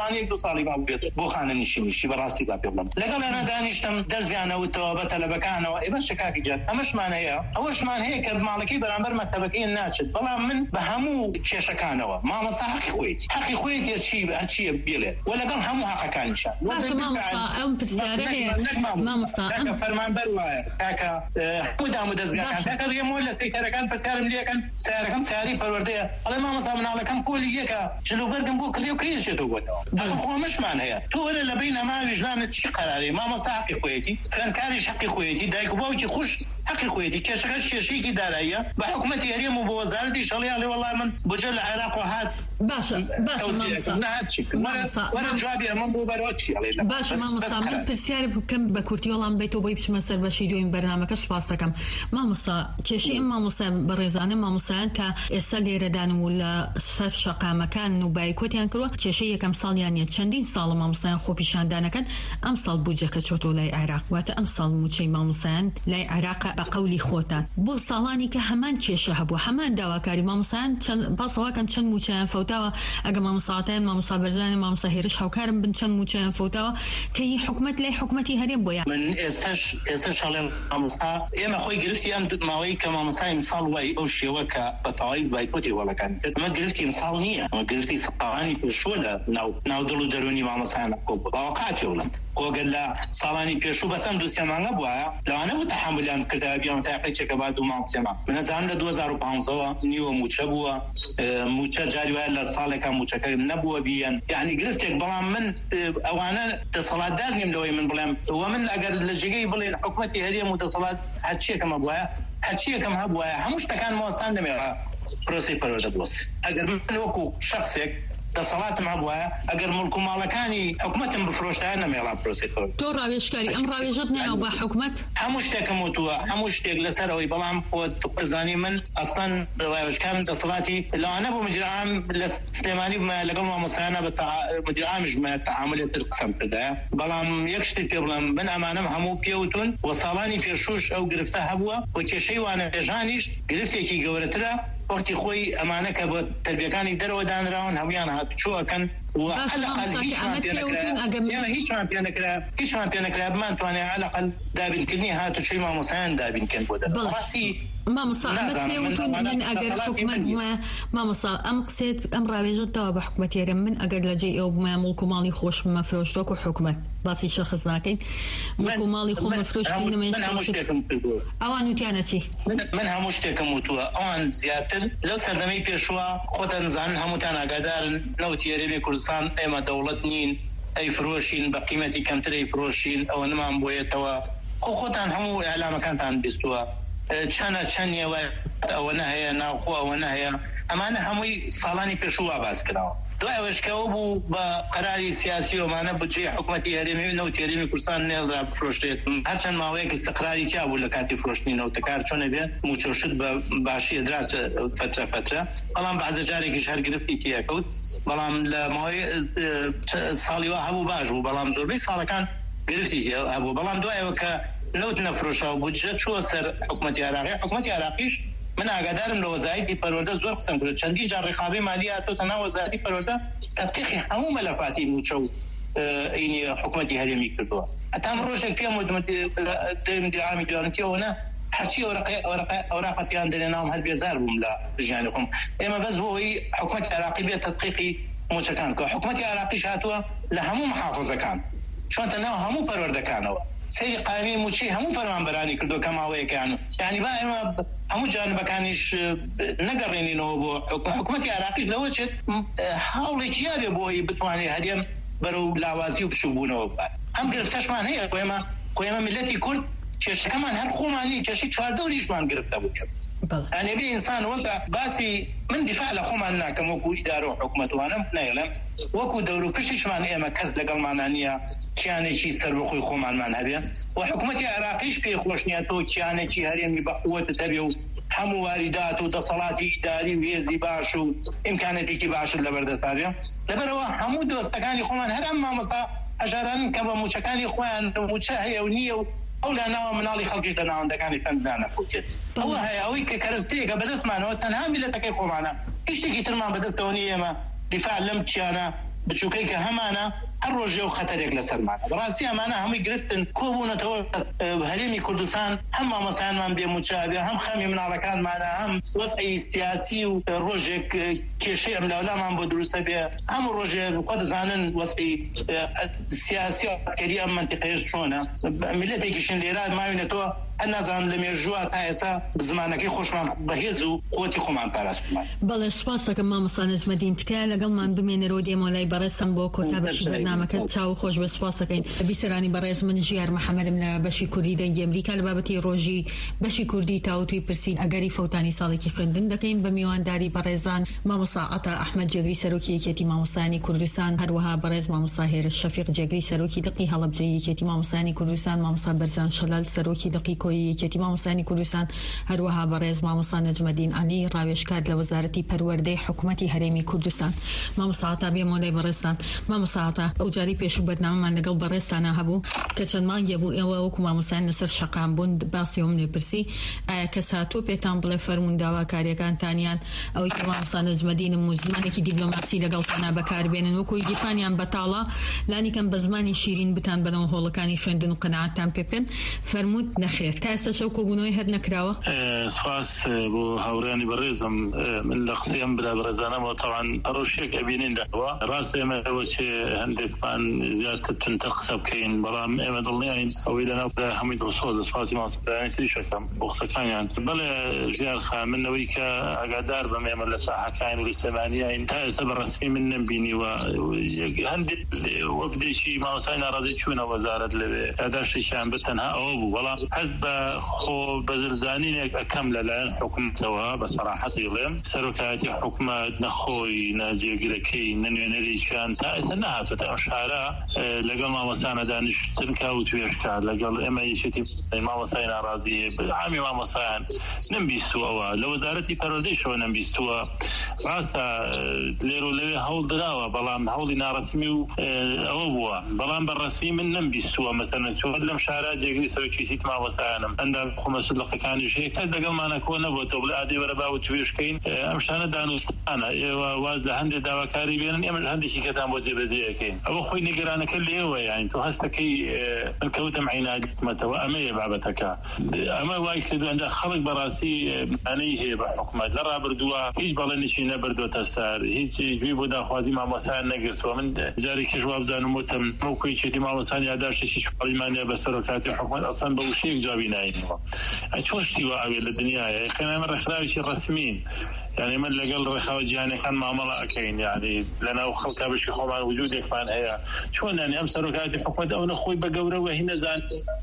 لەوانەیە دو ساڵی ما بێت بۆ خانە نشینیشی بەڕاستی با پێ بڵم لەگەڵ ئێمە دانیشتم دەرزیانەوتەوە بە تەلەبەکانەوە ئێ بەشە کاکی جان ئەمەشمان هەیە ئەوەشمان هەیە کە ماڵەکەی بەرامبەر مەکتەبەکەی ناچێت بەڵام من بە هەموو کێشەکانەوە مامەسا حەقی خۆیت حەقی خۆیت چی هەرچیە بێڵێت و لەگەڵ هەموو حەقەکانیشان ئەم پرسیارە هەیە مامۆستا فەرمانبەر وایە کاکە هەموو دام و دەستگاکان کاکە ڕێمۆ لە سەیتەرەکان پرسیارم لێکەن سیارەکەم سیاری پەروەردەیە ئەڵێ مامۆستا مناڵەکەم پۆلی یەکە جلوبەرگم بۆ کڕی و کەیشێتەوە بۆتەوە دەخم خۆمەشمان هەیە تۆ وەرە لە بین ئەما ویژدانت چی قەرارێ مامۆستا حەقی خۆیەتی خوێندکاریش حەقی خۆیەتی دایک و باوکی خوش حەقی خۆیەتی کێشەکەش کێشەیەکی داراییە بە حکومەتی هەرێم و بۆ وەزارەتی شەڵی ئەڵێ وەڵای من بجە لە عێراق و هات باشە باشە مامۆستا من پرسیاری بکەم بە کورتی وەڵام بێتەوە بۆی بچمە سەر بەشی دوێن بەرنامەکە سوپاس دەکەم مامۆستا کێشەی ئەم مامۆستا بەڕێزانە مامۆستایان کە ئێستا لێرەدان و لە سەر شەقامەکان و بایکۆتیان کردووە کێشەی یەکەم ساڵیان نیە چەندین ساڵە مامۆستایان خۆ پیشاندانەکەن ئەم ساڵ بودجەکە چۆتەوە لای عێراق واتە ئەم ساڵ موچەی مامۆستایان لای عێراق بە قەولی خۆتان بۆ ساڵانی کە هەمان کێشە هەبوو هەمان داواکاری مامۆستایان باسەواکەن چەند موچەیان فەوتاوە ئەگە مامۆستاتیان مامۆستا بەرزانی مامۆستا هێرش هاوکارم بن چەند موچەیان فەوتاوە کە هی حکومەت لای حکومەتی هەرێم بۆیان من ئێستاش ئێستا شەڵێم مامۆستا ئێمە خۆی گرفتی ئەم ماوەی کە مامۆستای مساڵ وای ئەو شێوە کە بە تەواوی بایکۆتی وەڵەکان کرد ئەمە گرفتی مساڵ نییە ئەمە گرفتی ساڵانی پێشوە لە ناو دڵ و دەرونی مامۆستایان کۆبوو باوەقاتی وڵم ئۆگەر لە ساڵانی پێشوو بەسەم دوو سێ مانگە بووە لەوانە بوو تەحملیان کردەوە بیان تاقیچێکە بعد دوو مانگ سێ مانگ من ئەزانم لە دوو هەزار و پانزەوە نیوە موچە بووە موچە جاری وایە لە ساڵێکا موچەکە نەبووە بیان یعنی گرفتێک بەڵام من ئەوانە دەسەڵاتدار نیم لەوەی من بڵێم وە من ئەگەر لە جێگەی بڵێن حکومەتی هەرێم و دەسەڵات هەرچیەکەمە بووە هەرچیەکەم هەبووە هەموو شتەکان مۆستان دەمێڵە پرۆسی پەروەردە بڵۆس ئەگەر من وەکو شخصێک دەسەڵاتم هەبووە ئەگەر مڵک و ماڵەکانی حکومەتم بفرۆشتایە نەمێڵا پرۆسی پەروەردە تۆ ڕاوێژکاری ئەم ڕاوێژت نایەوە بە حکومەت هەموو شتێکم وتووە هەموو شتێک لەسەرەوەی بەڵام خۆت بزانی من ئەسڵەن ڕاوێژکارم دەسەڵاتی لەوانە بۆ مدیرعام لە سلێمانی بمایە لەگەڵ مامۆستایانە بە مدیرعامیش بمایە تەعاملێت تر قسەم کردایە بەڵام یەک شتێک پێ بڵێم من ئەمانەم هەموو پێوتون وە ساڵانی پێشوش ئەو گرفتە هەبووە و کێشەی وانەبێژانیش گرفتێکی گەورەترە وەختی خۆی ئەمانە کە بە تەربیەکانی دەرەوە دانراون هەمویان هاتوچۆەکەن هیچمان پێ نەکرا هیچمان پێ نەکرا بمانتوانێت عەلەقەل دابینکردنی هاتوچۆی مامۆستایان دابینکەن بۆ دەڕاستی مامۆستا من ئەگەر حکومەت بمایە مامۆستا ئەم قسێت ئەم ڕاوێژتەوە بە حکومەت هەرێم من ئەگەر لە جێ ئێوە بمایە مڵک و ماڵی خۆش بمە فرۆشتۆک و حکومەت باسی شەخص ناکەین مڵک و ماڵی خۆمە فرۆشتین ئەوان وتیانە چی من هەموو شتێکم وتووە ئەوان زیاتر لەو سەردەمەی پێشوە خۆتان زانن هەمووتان ئاگادارن نەوتی هەرێمی کوردستان ئێمە دەوڵەت نین ئەی فرۆشین بە قیمەتی کەمتر ئەی فرۆشین ئەوە نمان بۆیێتەوە خۆ خۆتان هەموو ئەعلامەکانتان بیستووە چەنە چەندیەوە ئەوەنە هەیە ناوخۆ ئەوەنە هەیە ئەمانە هەمووی ساڵانی پێشوە باس کراوە دوای ئەوەشکەوە بوو بە قەراری سیاسی ومانە بجێ حکومەتی هەرێمی نەوتی هەرێمی کوردستان نێڵرا بفرۆشتێت هەرچەند ماوەیەک استقراری تیا بوو لە کاتی فرۆشتنی نەوتەکار چۆنە بێت موچۆشت بە باشی ئەدرات فترە فترە بەڵام بەعزە جارێکیش هەر گرفتی تیاکەوت بەڵام لە ماوەی ساڵیوە هەبوو باش بوو بەڵام زۆربەی ساڵەکان گرفتی هەبوو بەڵام دوایەوە کە نەوت نەفرۆشە و بودجە چووە سەر حکومەتی عێراقی حکومەتی عێراقیش من ئاگادارم لە وەزارەتی پەروەردە زۆر قسەم کرد چەندین جار ڕێکخاوی مالی هاتۆتە ناو وەزارەتی پەروەردە تەدقیقی هەموو مەلەفاتی موچە و ئینی حکومەتی هەرێمی کردووە ئەتام ڕۆژێک پێم مدیرعامی دوانەتیەوەنە هەرچی ئەوراقە پێیان دەنێناوم هەر بێزار بووم لە ژیانی خۆم ئێمە بەس بۆ ئەوەی حکومەتی عێراقی بێت تەدقیقی موچەکان کە حکومەتی عێراقیش هاتووە لە هەموو محافظەکان چۆنتە ناو هەموو پەروەردەکانەوە سەیری قایمی موچی هەموو فەرمانبەرانی کردو کە ماوەیەکیان یعنی با ئێمە هەموو جانبەکانیش نەگەڕێنینەوە بۆ حکومەتی عێراقیش لەوە چێت هەوڵێکی یابێ بۆی بتوانێت هەرێم بەرەو لاوازی و بچووبوونەوە بات ئەم گرفتەشمان هەیە ئێمە ئێمە میلەتی کورد کێشەکەمان هەر خۆمانی کێشی چواردەوریشمان گرفتە بوو يعني بي إنسان وضع باسي من دفاع لخوم عنا كم وكو إدارة وحكومة وانا نعلم وكو دورو كشيش مان إيما كز لقل معنانية كياني شي سربخوي خوم عن معنها بيا وحكومة عراقيش بي خوشنياتو كياني شي هريمي بقوة تتبعو همو واردات وتصالات إداري ويزي باشو إمكانتي كي باشو لبرد سابيا لبروا همو دوستكاني خومان هر أما مصا أجاران كبا موشكاني خوان وموشاهي ونيو أولا نوع من علي خلقش لنا عندكاني فندانا كوكت هو هيا هوي ككرستيك بدس معنا وتنها ملتك يخو معنا إيش تيجي ترمان بدس تونية ما دفاع لم تيانا بچووکەی کە هەمانە هەر ڕۆژێ و خەتەرێک لەسەرمانە بەڕاستی ئەمانە هەمووی گرفتن کۆبوونەتەوە هەرێمی کوردستان هەم مامۆسایانمان بێموچابێ هەم خەمی مناڵەکانمانە هەم وەسعی سیاسی و ڕۆژێک کێشەی ئەملاولامان بۆ دروستە بێ هەموو ڕۆژێ خۆ دەزانن وەسعی سیاسی و عسکەری ئەم مەنتیقەیەش چۆنە میلەتێکیشن لێرە ماوینەتەوە هەر نازانم لە مێژووە تا ئێستا زمانەکەی خۆشمان بەهێز و قوتی خۆمان پاراستمان. بەڵێ سوپاس دەکەم مامۆستا نەجمەدین تکایە لەگەڵمان بمێنەرەوە دێمەلای بەڕێزم بۆ کۆتا بەشی بەرنامەکە چاو خۆش بە سوپاس دەکەین. بیسەرانی بەڕێز من ژیار محەممەدم لە بەشی کوردی دەنگی ئەمریکا لە بابەتی ڕۆژی بەشی کوردی تاوتوی پرسی ئەگەری فەوتانی ساڵێکی خوێندن دەکەین بە میوانداری بەڕێزان مامۆستا عەتا ئەحمەد جێگری سەرۆکی یەکێتی مامۆستایانی کوردستان هەروەها بەڕێز مامۆستا هێرش شەفیق جێگری سەرۆکی دقی هەڵەبجەی یەکێتی مامۆستایانی کوردستان مامۆستا بەرزان شەلال سەرۆکی دقی کۆیی یەکێتی مامۆستایانی کوردستان هەروەها بەڕێز مامۆستا نەجمەدین عەلی ڕاوێژکار لە وەزارەتی پەروەردەی حکوومەتی هەرێمی کوردستان. مامۆستا عەتا بێمەلای بەڕێزان مامۆستا عەتا ئەو جاری پێشوو بەرنامەمان لەگەڵ بەڕێزتانە هەبوو کە چەند مانگێ بوو ئێوە وەکو مامۆستایان لەسەر شەقام بوون باسی ئەوم لێپرسی ئایا کەس هاتووە پێتان بڵێ فەرموون داواکاریەکانتانیان ئەوەی کە مامۆستا نەجمەدینم و زمانێکی دیبلۆماسی لەگەڵتانە بەکاربێنن وەکوی دیفانیان بەتاڵە لانیکەم بە زمانی شیرین بتان بنەوە هۆڵەکانی خوێندن و قەناعەتتان پێ بکەن فەرمووت نەخێر تا ئێستا شەو کۆبوونەوەی هەر نەکراوە. سپاس بۆ هاوڕێانی بەڕێزم من لە قسەم برا بەڕێزانەمەوە تەواان پەڕۆشتێک ئەبینین دەوە ڕاست ئێمە ئەوە چێ هەندێکمان زیاتر تونتر قسە بکەین بەڵام ئێمە دڵنیاین ئەوەی لەناودا هەمووی دڵسۆز سپاسی ماسپلانی تریشەکەم بۆ قسەکانیان بەڵێ ژیار خا منەوەی کە ئاگادار بەم ئێمە لە ساحەکان و لە سەمانیاین تا ئێستا بەڕەسمی من نەمبینیوە هەندێک وەفدێکی مامۆستای ناڕازی چوونە وەزارەت لەوێ یاداشتێکیان بە تەنها ئەوە بوو بەڵام هەز بە خۆ بەزرزانینێک ئەەکەم لەلایەن حکوومەتەوە بە سەراحەتی بڵێم سەرۆکایەتی حکوومەت نەخۆی ناجێگرەکەی نەنوێنەریشان تا ئێستا نەهاتوێتە ئەم شارە لەگەڵ مامۆستانە دانیشتن کا و توێشکار لەگەڵ ئێمە یەکێتی مامۆستای ناڕازی عامی مامۆستایان نەمبیستووەوە لە وەزارەتی پەروەردەیشەوە نەمبیستووە ڕاستە لێرە و لەوێ هەوڵ دراوە بەڵام هەوڵی ناڕەسمی و ئەوە بووە بەڵام بەڕەسمی من نەمبیستووە مەسەلەن تۆ لەم شارە جێگری سەرۆکیەتی مامۆستایانم ئەندا خۆمەسلەقەکانیش هەیە کەس لەگەڵمانە کۆ نەبووەوە بڵێ ئادێ وەرە با و توێشکەین ئەم شانە دانوستانە ئێوە واز لە هەندێک داواکاری بێنن ئێمە هەندێکی کەتان بۆ جێبەجێەکەین ئەوە خۆی نیگەرانەکە لێوە یانی تۆ هەستەکەی کەوتم عینادی حکومەتەوە ئەمەیە بابەتەکە ئەمە وای کردوەندا خەڵک بەڕاستی مانەی هەیە بە حکومەت لە ڕابردووە هیچ بەڵێنێکی نەبردوۆتە سەر هیچ گوێی بۆ داخوازی مامۆستایان نەگرتووە من جاری کەش وابزانم وتم موکوی چێتی مامۆستانی یاداشتێکی شوڵیمانە بە سەرۆکاتی حکومەت ئەسڵەن بە وشەیەک جوابی ناینەوە چۆن شتیوە ئەوێ لە دنیاە خێنامە ڕێکخراوێکی ڕەسمین يعني من لەگەڵ ڕێخاوە جیهانیەکان مامەڵە ئەەکەین یعنی لەناو خەڵکا بەشی خۆمان وجودێکمان هەیە چۆن یعنی ئەم سەرۆکاتی حکومەت ئەو نەخۆی بە گەورەوە هی نەزان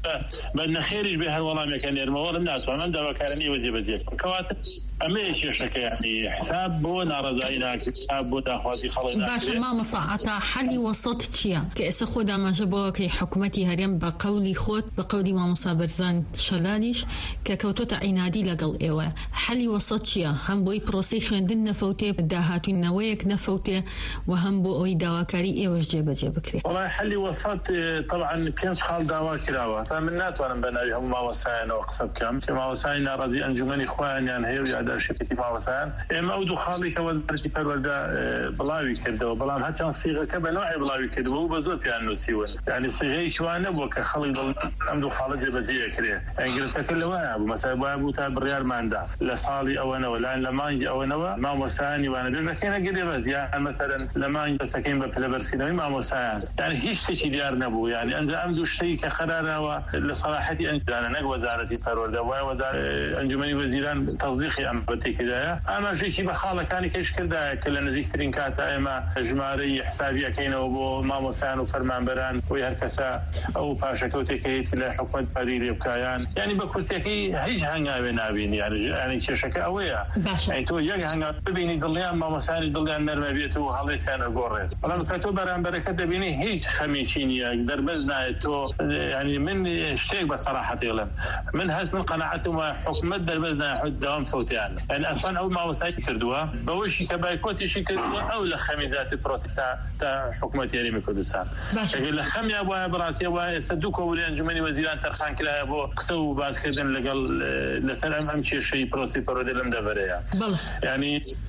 بە نەخێریش بێ هەر وەڵامێکە نێرمەوەڵم ناتوانم داواکارە نیوە جێبەجێ کەواتە ئەمەیە کێشەکە یعنی حساب بۆ ناڕەزایی ناکرێت حساب بۆ داخوازی خەڵک ناکرێت. باشە مامۆستا عەتا حەلی وەسەط چییە کە ئێستا خۆ داماژە بۆکەی حکوومەتی هەرێم بە قەولی خۆت بە قەولی مامۆستا بەرزان شەلالیش کە کەوتۆتە عینادی لەگەڵ ئێوە حەلی وەسەط چییە هەم بۆی پرۆسەی خوێندن نەفەوتێ داهاتوونەوەیەک نەفەوتێ و هەم بۆ ئەوی داواکاری ئێوەش جێبەجێ بکرێت. وڵای حەلی وەسەط طبعا پێنج خاڵ داوا کراوە تا من ناتوانم بە ناوی هەموو مامۆستایانەوە قسە بکەم کە مامۆستای ناڕازی ئەنجومەنی خۆیانیان هەیە و یاداشتێکی مامۆستایان ئێمە ئەو دوو خاڵی کە وەزارەتی پەروەردە بڵاوی کردەوە بەڵام هەچەند سیغەکە بە نوعی بڵاوی کردەوە و بە زۆر پیان نووسیون یعنی سیغەیەکی وان نەبووە کە خەڵک ئەم دوو خاڵە جێبەجێ کرێ ئەنگرتەکە لەوەیە بوو مەسەلا وایە بوو تا بڕیارماندا لە ساڵی ئەوەنەوە لایەن لە مانگی ئەوەنەوە مامۆستایانی وانە بێژەکەی نەگەرێ بەزیان مەسەلەن لە مانگی بەسەکەین بە پلەبەرسکردنەوەی مامۆستایان یعنی هیچ شتێکی دیار نەبوو یعنی ئەنجا ئەم دوو شتەی کە خەرارەوە لە سەلاحەتی ئەنجانە نەک وەزارەتی پەروەردە وایە وەزار ئەنجومەنی وەزیران تەصدیقی ئەم بەتێکدایە ئاماژەیەکی بە خاڵەکانی کەش کردایە کە لە نزیکترین کاتە ئێمە ژمارەی حسابیەکەینەوە بۆ مامۆستایان و فەرمانبەران وی هەر کەسە ئەو پاشەکەوتێک هەیەی لە حکومەت پەری لێ بکایان یعنی بە کورتەکەی هیچ هەنگاوێ نابین یعنی کێشەکە ئەوەیە تۆ یەک هەنگاو ببینی دڵیان مامۆستایانی دڵیان نەرمە بێت و هەڵێسیان ئەگۆڕێت بەڵام کە تۆ بەرامبەرەکە دەبینی هیچ خەمیکی نییە دەربەز نایێت تۆ ینی من شتێک بە سەراحەت دڵێم من هەست من قەناعەتم وایە حکومەت دەربەز نایە دەوام فەوتیان یعنی ئەسڵەن ئەو مامۆستای کردووە بەوەشی کە بایکۆتیشی کردووە ئەو لە خەمیزاتی پرۆسی تا حکومەتی هەرێمی کوردستان ئەگەر لە خەمیان وایە بەڕاستی وایە ئێستا دوو کۆبوونی ئەنجومەنی وەزیران تەرخان کرایە بۆ قسە و باسکردن لەگەڵ لەسەر ئەم ئەم کێشەی پرۆسی پەروەردە لەم دەڤەرەیە ینی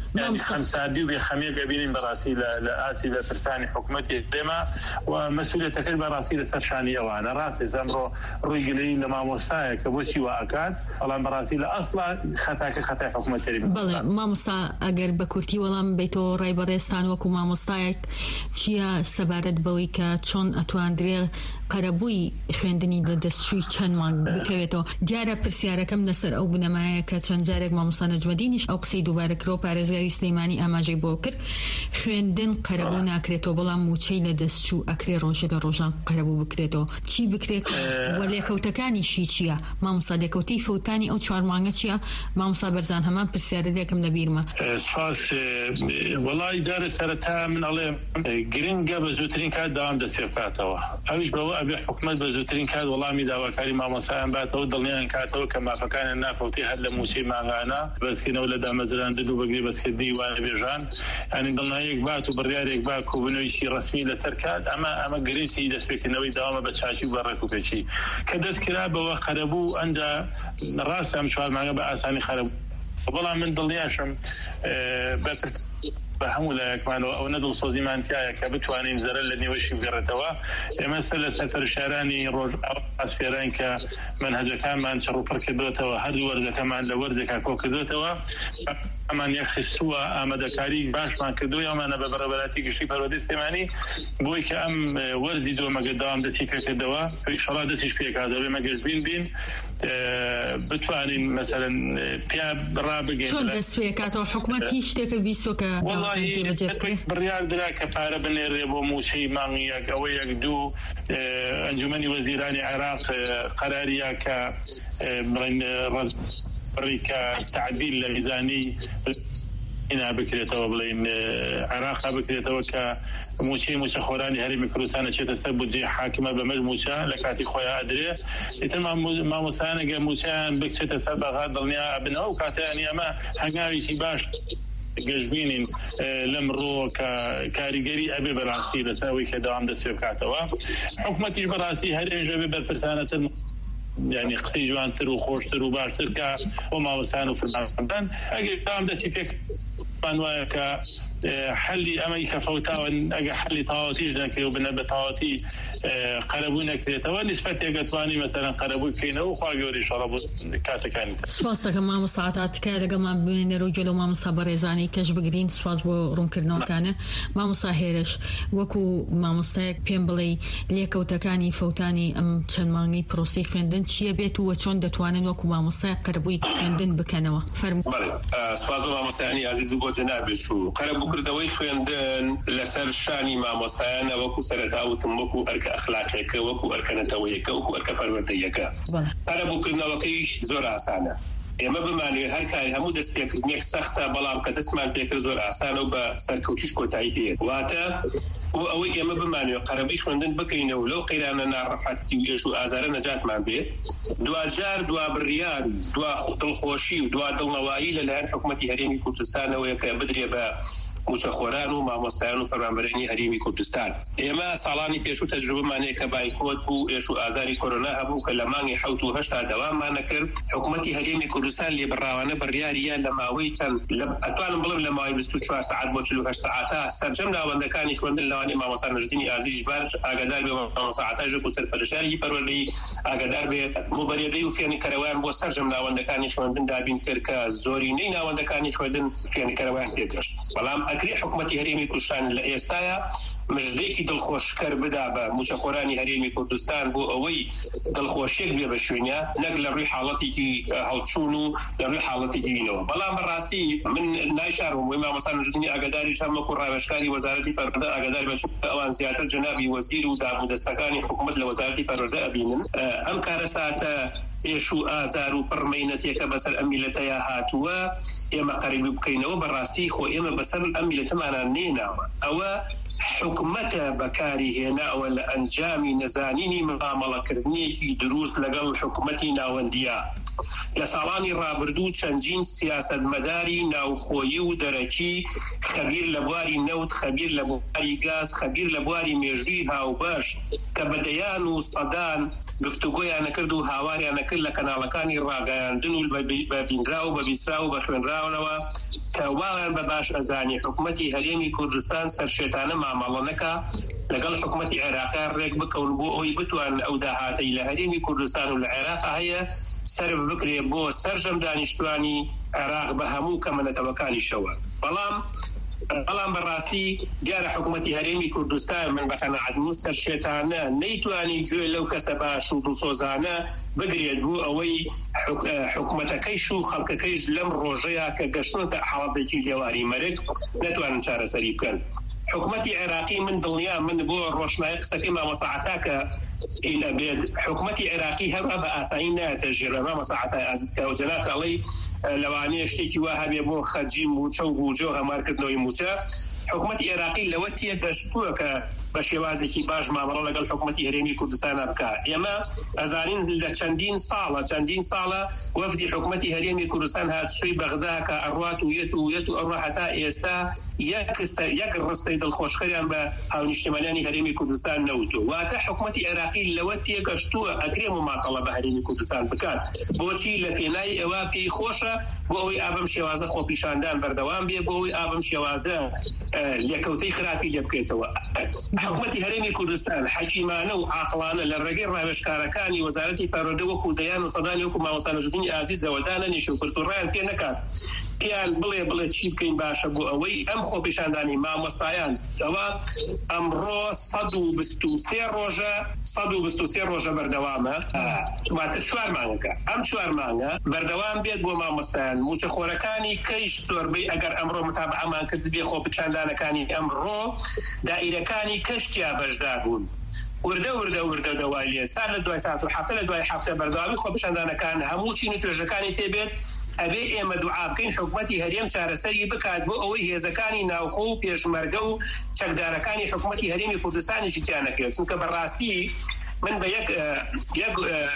يعني خمسادي وبخمية بينين براسي لآسي لفرساني حكومتي دما ومسؤولية تكل براسي لسرشانية وأنا راسي زمرو رويقلين لما مستايا كبوسي وأكاد والله براسي لأصلا خطاك خطا حكومتي بله ما مستا أجر بكورتي والله بيتو راي بريستان وكو ما مستايك شيا سبارت بويكا چون أتواندري قربوي خوێندنی لە دەستشووی چەندمان بکەوێتەوە دیارە پرسیارەکەم لەسەر ئەو بنەمایە کە چەند جارێک مامۆستا نەجمەدینیش ئەو قسەی دووبارە کرۆ پارێزگاری سلەیمانی ئاماژەی بۆ کرد خوێندن قەرەبوو ناکرێتەوە بەڵام موچەی لە دەستچوو ئەکرێ ڕۆژێکە ڕۆژان قەرەبوو بکرێتەوە چی بکرێت وە لێکەوتەکانیشی چییە مامۆستا لێکەوتەی فەوتانی ئەو چوار مانگە چییە مامۆستا بەرزان هەمان پرسیارە لێکم لە بیرمە سپاس وەڵای جارە سەرەتا من ئەڵێ گرنگە بە زووترین کات داوام دەسێ بکاتەوە ئەویش بەوە ئەبێ حکومەت بە زووترین کات وەڵامی داواکاری مامۆستایان باتەوە دڵنیان کاتەوە کە مافەکانیان نافەوتی هەر لە موچەی ماغانە بەسکردنەوە لە دامەزراندن و بەگرێ بەسکردنی وانە بێژان ینی دڵنیایەک بات و بڕیارێک با کۆبنەوەیشی ڕسمی لەسەر کات ئەمە ئەمە گرنگی دەستپێکردنەوەی داوامە بە چاچی و بەڕێک و پێچی کە دەستکرا بەوە قەرەبوو ئەنجا ڕاستە ئەم چوار مانگە بە ئاسانی خەرەبوو بەڵام من دڵنیاشم بە هەموو لایەکمانەوە ئەو نەدڵ سۆزیمانتیایە کە بتوانین زەرە لە نێوەشی بگەڕێتەوە ئێمە سەر لە سەرتەر شارانی ڕۆژ ئاسپێران کە منهەجەکانمان چڕوپڕ کردوێتەوە هەردوو وەرزەکەمان لە وەرزێکا کۆ کردوێتەوە ئەمان یەک خستووە ئامادەکاری باشمان کردووە ئەمانە بە بەڕێوەبەراتی گشتی پەروەردەی سلێمانی بۆی کە ئەم وەرزی دۆمەگە داوام دەستی پێکردەوە ئینشەڵا دەستیش پێکاتەوە بێمە گەشتبین بین بتوانین مەسەلەن پیا ڕابگەین چۆن دەست پێکاتەوە حکومەت هیچ شتێکە بیستۆ کە بڕیار درا کە پارە بنێرێ بۆ موچەی مانگی یەک ئەوە یەک دوو ئەنجومەنی وەزیرانی عێراق قەراریە کە ڕێکە تعدیل لە میزانی اینا بکرێتەوە بڵین عێراق بکرێتەوە کە موچەی موچەخۆرانی هەرێمی کوردستانە چێتە سەر بودجێ حاکمە بە مەرج موچە لە کاتی خۆیان ئەدرێ ئیتر مامۆستایانەگە موچەیان بکچێتە سەر بەغا دڵنیا ئەبنەوە و کاتیانی ئەمە هەنگاوێکی باش گەشتبینین لەمڕۆ کە کاریگەری ئەبێ بەڕاستی لەسەرەوەی کە داوام دەست پێ بکاتەوە حکومەتیش بەڕاستی هەرێژە بێ بەرپرسانەتر يعني قسەی جوانتر و خۆشتر و باشتر کە بۆ مامۆستایان و فەرمانبەردان ئەگەر داوام دەستی پێکمان وایە کە حەلی ئەمەی کە فەوتاون ئەگە حەلی تاواتیش نەکرێ و بنە بە تاواتی قەرەبوو نەکرێتەوە نیسبەتێک دەتوانین مەسەلەن قەرەبووی بکەینەوە و خوا گەوری ئینشەڵا بۆ کاتەکانی سپاس دەکەم مامۆستا عەتاتکە لەگەڵمان بمێنێرە و جەلۆ مامۆستا بەڕێزانی کەش بگرین سپاس بۆ ڕوونکردنەوەکانە مامۆستا هێرش وەکو مامۆستایەک پێم بڵێ لێکەوتەکانی فەوتانی ئەم چەند مانگەی پرۆسەی خوێندن چییە بێت و چۆن دەتوانن وەکو مامۆستای قەرەبووی خوێندن بکەنەوە فەرموو سپاس بۆ مامۆستایانی عەزیز و بۆ جەنابش و قەرەبووکردنەوەی خوێندن لەسەر شانی مامۆستایانە وەکو سەرەتا وتم وەکو ئەرکە ئەخلاقیەکە وەکو ئەرکە نەتەوەیەکە وەکو ئەرکە پەروەردەیەکە قەرەبووکردنەوەکەیش زۆر ئاسانە ئێمە بمانوێ هەر کاری هەموو دەستپێکردنێک سەختە بەڵام کە دەستمان پێکرد زۆر ئاسانە و بە سەرکەوتیش کۆتایی پێ واتە بۆ ئەوەی ئێمە بمانوێ قەرەبەی خوێندن بکەینەوە لەو قەیرانە ناڕەحەتی و ئێش و ئازارە نەجاتمان بێ دوجار دوا بڕیار دوا دڵخۆشی و دوا دڵنەوایی لەلایەن حکومەتی هەرێمی کوردستانەوەیە کە بدرێ بە موچەخۆران و مامۆستایان و فەرمانبەرانی هەرێمی کوردستان ئێمە ساڵانی پێشوو تەجروبەمانەیە کە بایکۆت بوو ئێش و ئازاری کۆرۆنا هەبوو کە لە مانگی حەوت و هەشتا دەواممان نەکرد حکومەتی هەرێمی کوردستان لێبڕاوانە بڕیاریە لە ماوەی چەند ئەتوانم بڵێم لە ماوەی بیست و چوار سەعات بۆ چل و هەشت سەعاتە سەرجەم ناوەندەکانی خوێندن لەوانەیە مامۆستا نەژدینی ئازیزیش بارش ئاگادار بێ مامۆستا عەتاژێک و سەرپەرشتیاری پەروەردەیی ئاگادار بێ موبەرێدەی و فێنکەرەوەیان بۆ سەرجەم ناوەندەکانی خوێندن دابین کرد کە زۆرینەی ناوەندەکانی خوێندن فێنکەرەوەیان پێگەشت بەڵام ئەگری حکومەتی هەرێمی کوردستان لە ئێستاە مژدەیەکی دڵخۆشکەر بدا بە موچەخۆرانی هەرێمی کوردستان بۆ ئەوەی دڵخۆشیێک بێ بە شوێنە نەک لە ڕووی حاڵەتێکی هەڵچوون و لە ڕووی حاڵەتێکی دینەوە بەڵام بەڕاستی من نایشارم وی مامۆستا نەژدینی ئاگاداریش هەم وەکو ڕاوێژکاری وەزارەتی پەروەردە ئاگادار بە ئەوان زیاتر جەنابی وەزیر و دابودەستەکانی حکومەت لە وەزارەتی پەروەردە ئەبینن ئەم کارە ساتە ئێش و ئازار و پڕمەینەتێکە بەسەر ئەم میلەتەیە هاتووە ئێمە قەرەبی بکەینەوە بەڕاستی خۆ ئێمە بەسەر ئەم میلەتەمانان نێناوە ئەوە حکومەتە بەکاری هێناوە لە ئەنجامی نەزانینی مامەڵەکردنێکی دروست لەگەڵ حکومەتی ناوەندیە لە ساڵانی ڕابردوو چەندین سیاسەتمەداری ناوخۆیی و دەرەکی خەبیر لە بواری نەوت، خەبیر لە بواری گاز، خەبیر لە بواری مێژووی هاوبەش کە بەدەیان و سەدان گفتوگۆیانە کرد و هاواریانە کرد لە کەناڵەکانی ڕاگەیاندن و بە بینرا و بە بیسرا و بە خوێنراونەوە کە واڵیان بە باش ئەزانی حکوومەتی هەرێمی کوردستان سەرشێتانە مامەڵە نەکا لەگەڵ حکوومەتی عێراقا ڕێک بکەون بۆ ئەوی بتوان ئەو داهاتەی لە هەرێمی کوردستان و لە عێراق هەیە سەر بکرێ بۆ سەرجەم دانیشتوانی عێراق بە هەموو کەمەنەتەوەکانیشەوە. بەڵام بەڵام بەڕاستی دیارە حکوومەتی هەرێمی کوردستان من بە قەناعەتم سەرشێتانە نەیتوانی گوێ لەو کەسە باش و دڵسۆزانە بگرێت بۆ ئەوەی حکوومەتەکەیش و خەڵکەکەیش لەم ڕۆژەیە کە گەشتونەتە حاڵەتێکی لێواری مەرگ نەتوانن چارەسەری بکەن. حکوومەتی عێراقی من دڵنیا من بۆ ڕۆشنایی قسەکەی مامۆستا عەتا کە این ئەبێت حکوومەتی عێراقی هەروە بە ئاسایی نایەتە ژێر مامۆستا عەتا عەزیز کە جەناب کاڵی لەوانەیە شتێکی وا هەبێ بۆ خەرجی موچە و بوجە و هەمارکردنەوەی موچە. حکوومەتی عێراقی لەوە تێگەشتووە کە بە شێوازێکی باش مامەڵە لەگەڵ حکوومەتی هەرێمی کوردستانە بکات. ئێمە ئەزانین لە چەندین ساڵە چەندین ساڵە وەفدی حکوومەتی هەرێمی کوردستان هاتشوی بەغدا کە ئەڕوات و یەت و یەت و ئەڕوا هەتا ئێستا یەک ڕستەی دڵخۆشخەریان بە هاونیشتیمانیانی هەرێمی کوردستان نەوتووە. واتە حکوومەتی عێراقی لەوە تێگەشتووە ئەکرێ مماطەڵە بە هەرێمی کوردستان بکات. بۆچی لە پێناوی ئەوە پێی خۆشە بۆ ئەوەی ئابەم شێوازە خۆپیشاندان بەردەوام بێ، بۆ ئەوەی ئابەم شێوازە لێکەوتەی خراپی لێ بکرێتەوە. حکوومەتی هەرێمی کوردستان حەکیمانە و عاقڵانە لە ڕێگەی ڕاوێژکارەکانی وەزارەتی پەروەردە وەکو دەیان و سەدانی وەکو مامۆستا نەژدینی ئازیزەوە دانەنیشە و پرسوڕایان پێ نەکات، پێیان بڵێ بڵێ چی بکەین باشە بۆ ئەوەی ئەم خۆپیشاندانی مامۆستایان ئەوە ئەمڕۆ سەد و بیست و سێ ڕۆژە سەد و بیست و سێ ڕۆژە بەردەوامە، واتە چوار مانگەکە. ئەم چوار مانگە بەردەوام بێت بۆ مامۆستایان موچەخۆرەکانی کەیش سۆربەی ئەگەر ئەمڕۆ متابعەمان کرد بێ خۆپیشاندانەکانی ئەمڕۆ دائیرەکانی کەشتیا بەشدار بوون. وردە وردە وردە دەوای لێ سال لە دوای سات و هەفتە لە دوای هەفتە بەردەوامی خۆپیشاندانەکان هەموو چین و توێژەکانی تێبێت. ئەبێ ئێمە دوعا بکەین حکوومەتی هەرێم چارەسەری بکات بۆ ئەوەی هێزەکانی ناوخۆ و پێشمەرگە و چەکدارەکانی حکوومەتی هەرێمی کوردستانیشی تیان نەکرێت. چونکە بەڕاستی من بە یەک یەک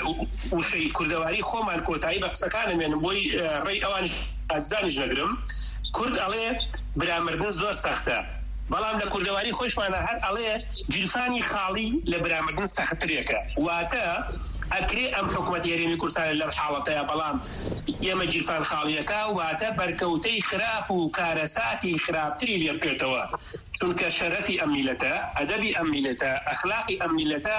وشەی کوردەواری خۆمان کۆتایی بە قسەکانمێنم بۆی ڕێی ئەوان ئازانیش نەگرم. کورد ئەڵێ برامردن زۆر سەختە، بەڵام لە کوردەواری خۆشمانە هەر ئەڵێ گیرفانی خاڵی لە برامردن سەختترێکە. واتە ئەکرێ ئەم حکوومەتی هەرێمی کوردستان لەم حاڵەتەیە، بەڵام ئێمە گیرفان خاڵیەکە واتە بەرکەوتەی خراپ و کارەساتی خراپتری لێ بکرێتەوە. چونکە شەرەفی ئەم میلەتە، ئەدەبی ئەم میلەتە، ئەخلاقی ئەم میلەتە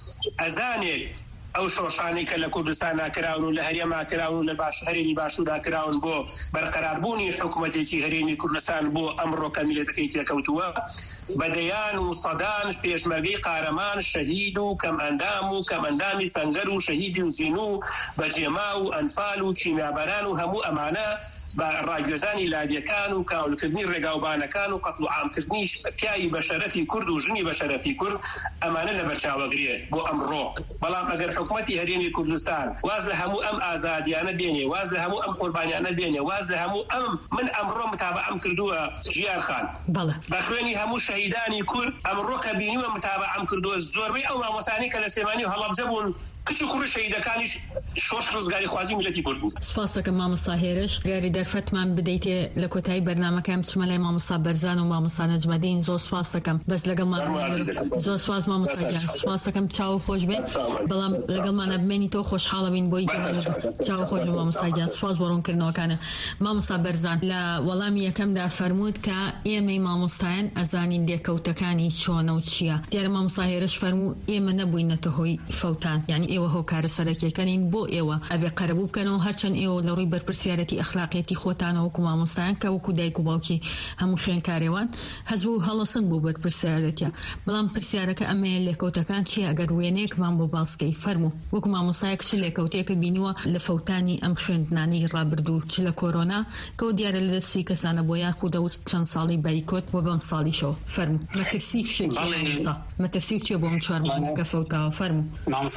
ئەزانێت ئەو شۆشانەی کە لە کوردستان ناکراون و لە هەرێما کراون و لە باش هەرێمی باشوودا کراون بۆ بەرقەراربوونی حکوومەتێکی هەرێمی کوردستان بۆ ئەمڕۆ کە میلەتەکەی تێکەوتووە بەدەیان و سەدان پێشمەرگەی قارەمان شەهید و کەم ئەندام و کەم ئەندامی سەنگەر و شەهیدی و زین و بەجێما و ئەنفال و کیمیابەران و هەموو ئەمانە بە ڕاگوێزانی لادیەکان و کاولکردنی ڕێگاوبانەکان و قەتڵ و عامکردنی پیاوی بە شەرەفی کورد و ژنی بە شەرەفی کورد ئەمانە لە بەرچاوەگرێت بۆ ئەمڕۆ. بەڵام ئەگەر حکوومەتی هەرێمی کوردستان واز لە هەموو ئەم ئازادیانە بێنێ، واز لە هەموو ئەم قوربانیانە بێنێ، واز لە هەموو ئەم من ئەمڕۆ متابعەم کردووە ژیان خان بە خوێنی هەموو شەهیدانی کورد ئەمڕۆ کە بینیوە متابعەم کردووە زۆربەی ئەو مامۆستانی کە لە سلێمانی و هەڵەبجە بوون کچ و کوڕی شەهیدەکانیش شۆش ڕزگاری خوازی میلەتی کورد بوو. سپاس دەکەم مامۆستا هێرش، گاری دەرفەتمان بدەیتێ لە کۆتایی بەرنامەکەم بچمە لای مامۆستا بەرزان و مامۆستا نەجمەدین. زۆر سپاس دەکەم. بەس لەگەڵمان زۆر سپاس مامۆستا گیان، سپاس دەکەم چاو خۆش بێت، بەڵام لەگەڵمانە بمێنیتەوە خۆشحاڵە بین بۆی چاو خۆش مامۆستا گیان. سپاس بۆ ڕوونکردنەوەکانە. مامۆستا بەرزان لە وەڵامی یەکەمدا فەرمووت کە ئێمەی مامۆستایان ئەزانین لێکەوتەکانی چۆنە و چییە. دیارە مامۆستا هێرش فەرموو ئێمە نەبووینەتە هۆی فەوتان، یعنی ئێوە هۆکارە سەرەکیەکەنین بۆ ئێوە ئەبێ قەرەبوو بکەنەوە هەرچەند ئێوە لە ڕووی بەرپرسیارەتی ئەخلاقیەتی خۆتانە وەکو مامۆستایان کە وەکو دایک و باوکی هەموو خوێندکارێوان هەزبوو هەڵەسن بوو بەرپرسیارەتیە. بەڵام پرسیارەکە ئەمەیە لێکەوتەکان چیە ئەگەر وێنەیەکمان بۆ باسکەی فەرموو وەکو مامۆستایەک چ لێکەوتەیەکە بینیوە لە فەوتانی ئەم خوێندنانەی ڕابردوو چ لە کۆرۆنا کەەوە دیارە لە دەستی کەسانە بۆ یاخودە و چەند ساڵی بایکۆت بۆ بەم ساڵیشەوە فەرموو مەترسی فشێکی مامۆستا مەترسی و چیە بۆ ئەم چوار مانگەکە فەوتاوە فەرموو. مامۆستا هێرش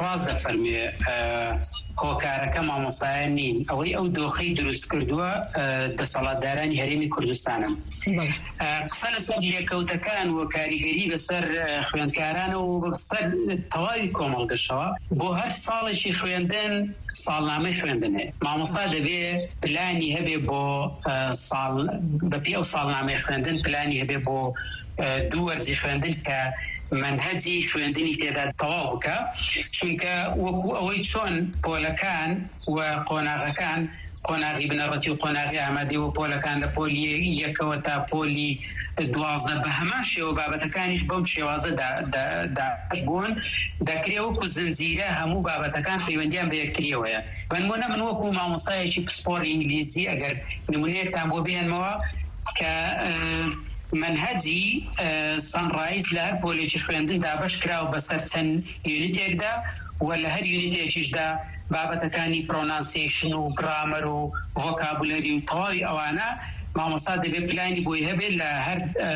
ڕاست دەفەرمێ هۆکارەکە مامۆستایان نین ئەوەی ئەو دۆخەی دروست کردووە دەسەڵاتدارانی هەرێمی کوردستانن. قسە لەسەر لێکەوتەکان و کاریگەری بەسەر خوێندکاران و بەسەر تەواوی کۆمەڵگەشەوە بۆ هەر ساڵێکی خوێندن ساڵنامەی خوێندن هەیە. مامۆستا دەبێ پلانی هەبێ بۆ ساڵ بەپێ ئەو ساڵنامەی خوێندن پلانی هەبێ بۆ دوو وەرزی خوێندن کە منهەجی خوێندنی تێدا تەواو بکە، چونکە وەکو ئەوەی چۆن پۆلەکان و قۆناغەکان قۆناغی بنەڕەتی و قۆناغی ئامادەی و پۆلەکان لە پۆلی یەکەوە تا پۆلی دوازدە بە هەمان شێوە بابەتەکانیش بەم شێوازە داش بوون دەکرێت وەکو زنجیرە هەموو بابەتەکان پەیوەندیان بە یەکتریەوەیە. بەنمونە من وەکو مامۆستایەکی پسپۆڕ ئینگلیزی ئەگەر نمونەیەکتان بۆ بێنمەوە کە منهەجی سەنڕایز لە هەر پۆلێکی خوێندندا بەش کراوە بەسەر چەند یونیتێکدا و لە هەر یونیتێکیشدا بابەتەکانی پرۆنانسیشن و گرامەر و ڤۆکابولەری و تەواوی ئەوانە مامۆستا دەبێت پلانی بۆی هەبێت لە هەر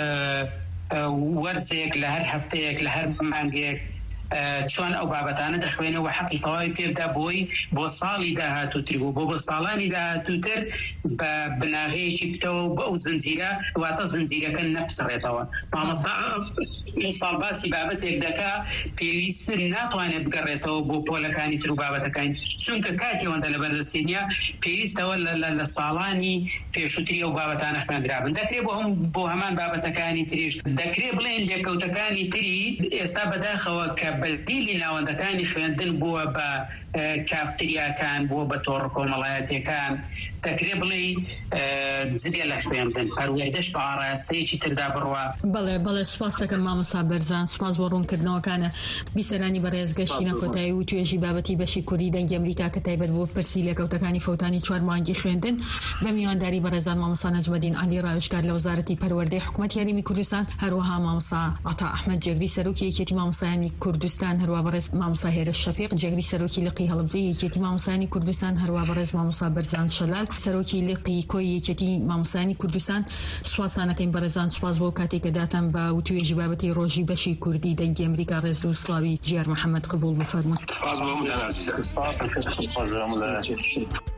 وەرزێک لە هەر هەفتەیەک لە هەر مانگێک چۆن ئەو بابەتانە دەخوێنەوە حەقی تەواوی پێبدا بۆی بۆ ساڵی داهاتووتر بوو بۆ بۆ ساڵانی داهاتووتر بە بناغەیەکی بتەوە بە ئەو زنجیرە واتە زنجیرەکە نەپسڕێتەوە. مامۆستا ساڵ باسی بابەتێک دەکا پێویست ناتوانێت بگەڕێتەوە بۆ پۆلەکانی تر و بابەتەکانی، چونکە کاتێوەندە لە بەردەستێنیا پێویستەوە لە ساڵانی پێشووتری ئەو بابەتانە خوێندرابن. دەکرێت بۆ هەم بۆ هەمان بابەتەکانی تریش دەکرێت بڵێن لێکەوتەکانی تری ئێستا بەداخەوە کە بەدیلی ناوەندەکانی خوێندن بووە بە کافتریاکان بووە بە تۆڕ کۆمەڵایەتیەکان دەکرێت بڵێ جدێ لە خوێندن پەروەردەش بە ئاڕاستەیەکی تردا بڕوە. بەڵێ بەڵێ سوپاس دەکەم مامۆستا بەرزان، سوپاس بۆ ڕوونکردنەوەکانە بیسەرانی بەڕێزگەشتینە کۆتایی و توێژی بابەتی بەشی کوردی دەنگی ئەمریکا کە تایبەت بۆ پرسی لێکەوتەکانی فەوتانی چوار مانگی خوێندن بە میوانداری بەڕێزان مامۆستا نەجمەدین عەلی ڕاوێژکار لە وەزارەتی پەروەردەی حکوومەتی هەرێمی کوردستان، هەروەها مامۆستا عەتا ئەحمەد جێگری سەرۆکی یەکێتی مامۆستایانی کوردستان، هەروە بەڕێز مامۆستا هێرش شەفیق جێگری سەرۆکی لقی هەڵبجەی یەکێتی مامۆستایانی کوردستان، هەروە بەڕێز مامۆستا بەرزان شەلال سەرۆکی لقی کۆی یەکێتی مامۆستایانی کوردستان. سوپاسانەکەین بەڕێزان، سوپاس بۆ کاتێککە داتان بە وتوێژی بابەتی ڕۆژی بەشی کوردی دەنگی ئەمریکا ڕێز و سڵاوی ژیار محەممەد قبول بفەرموون. سپاس بۆ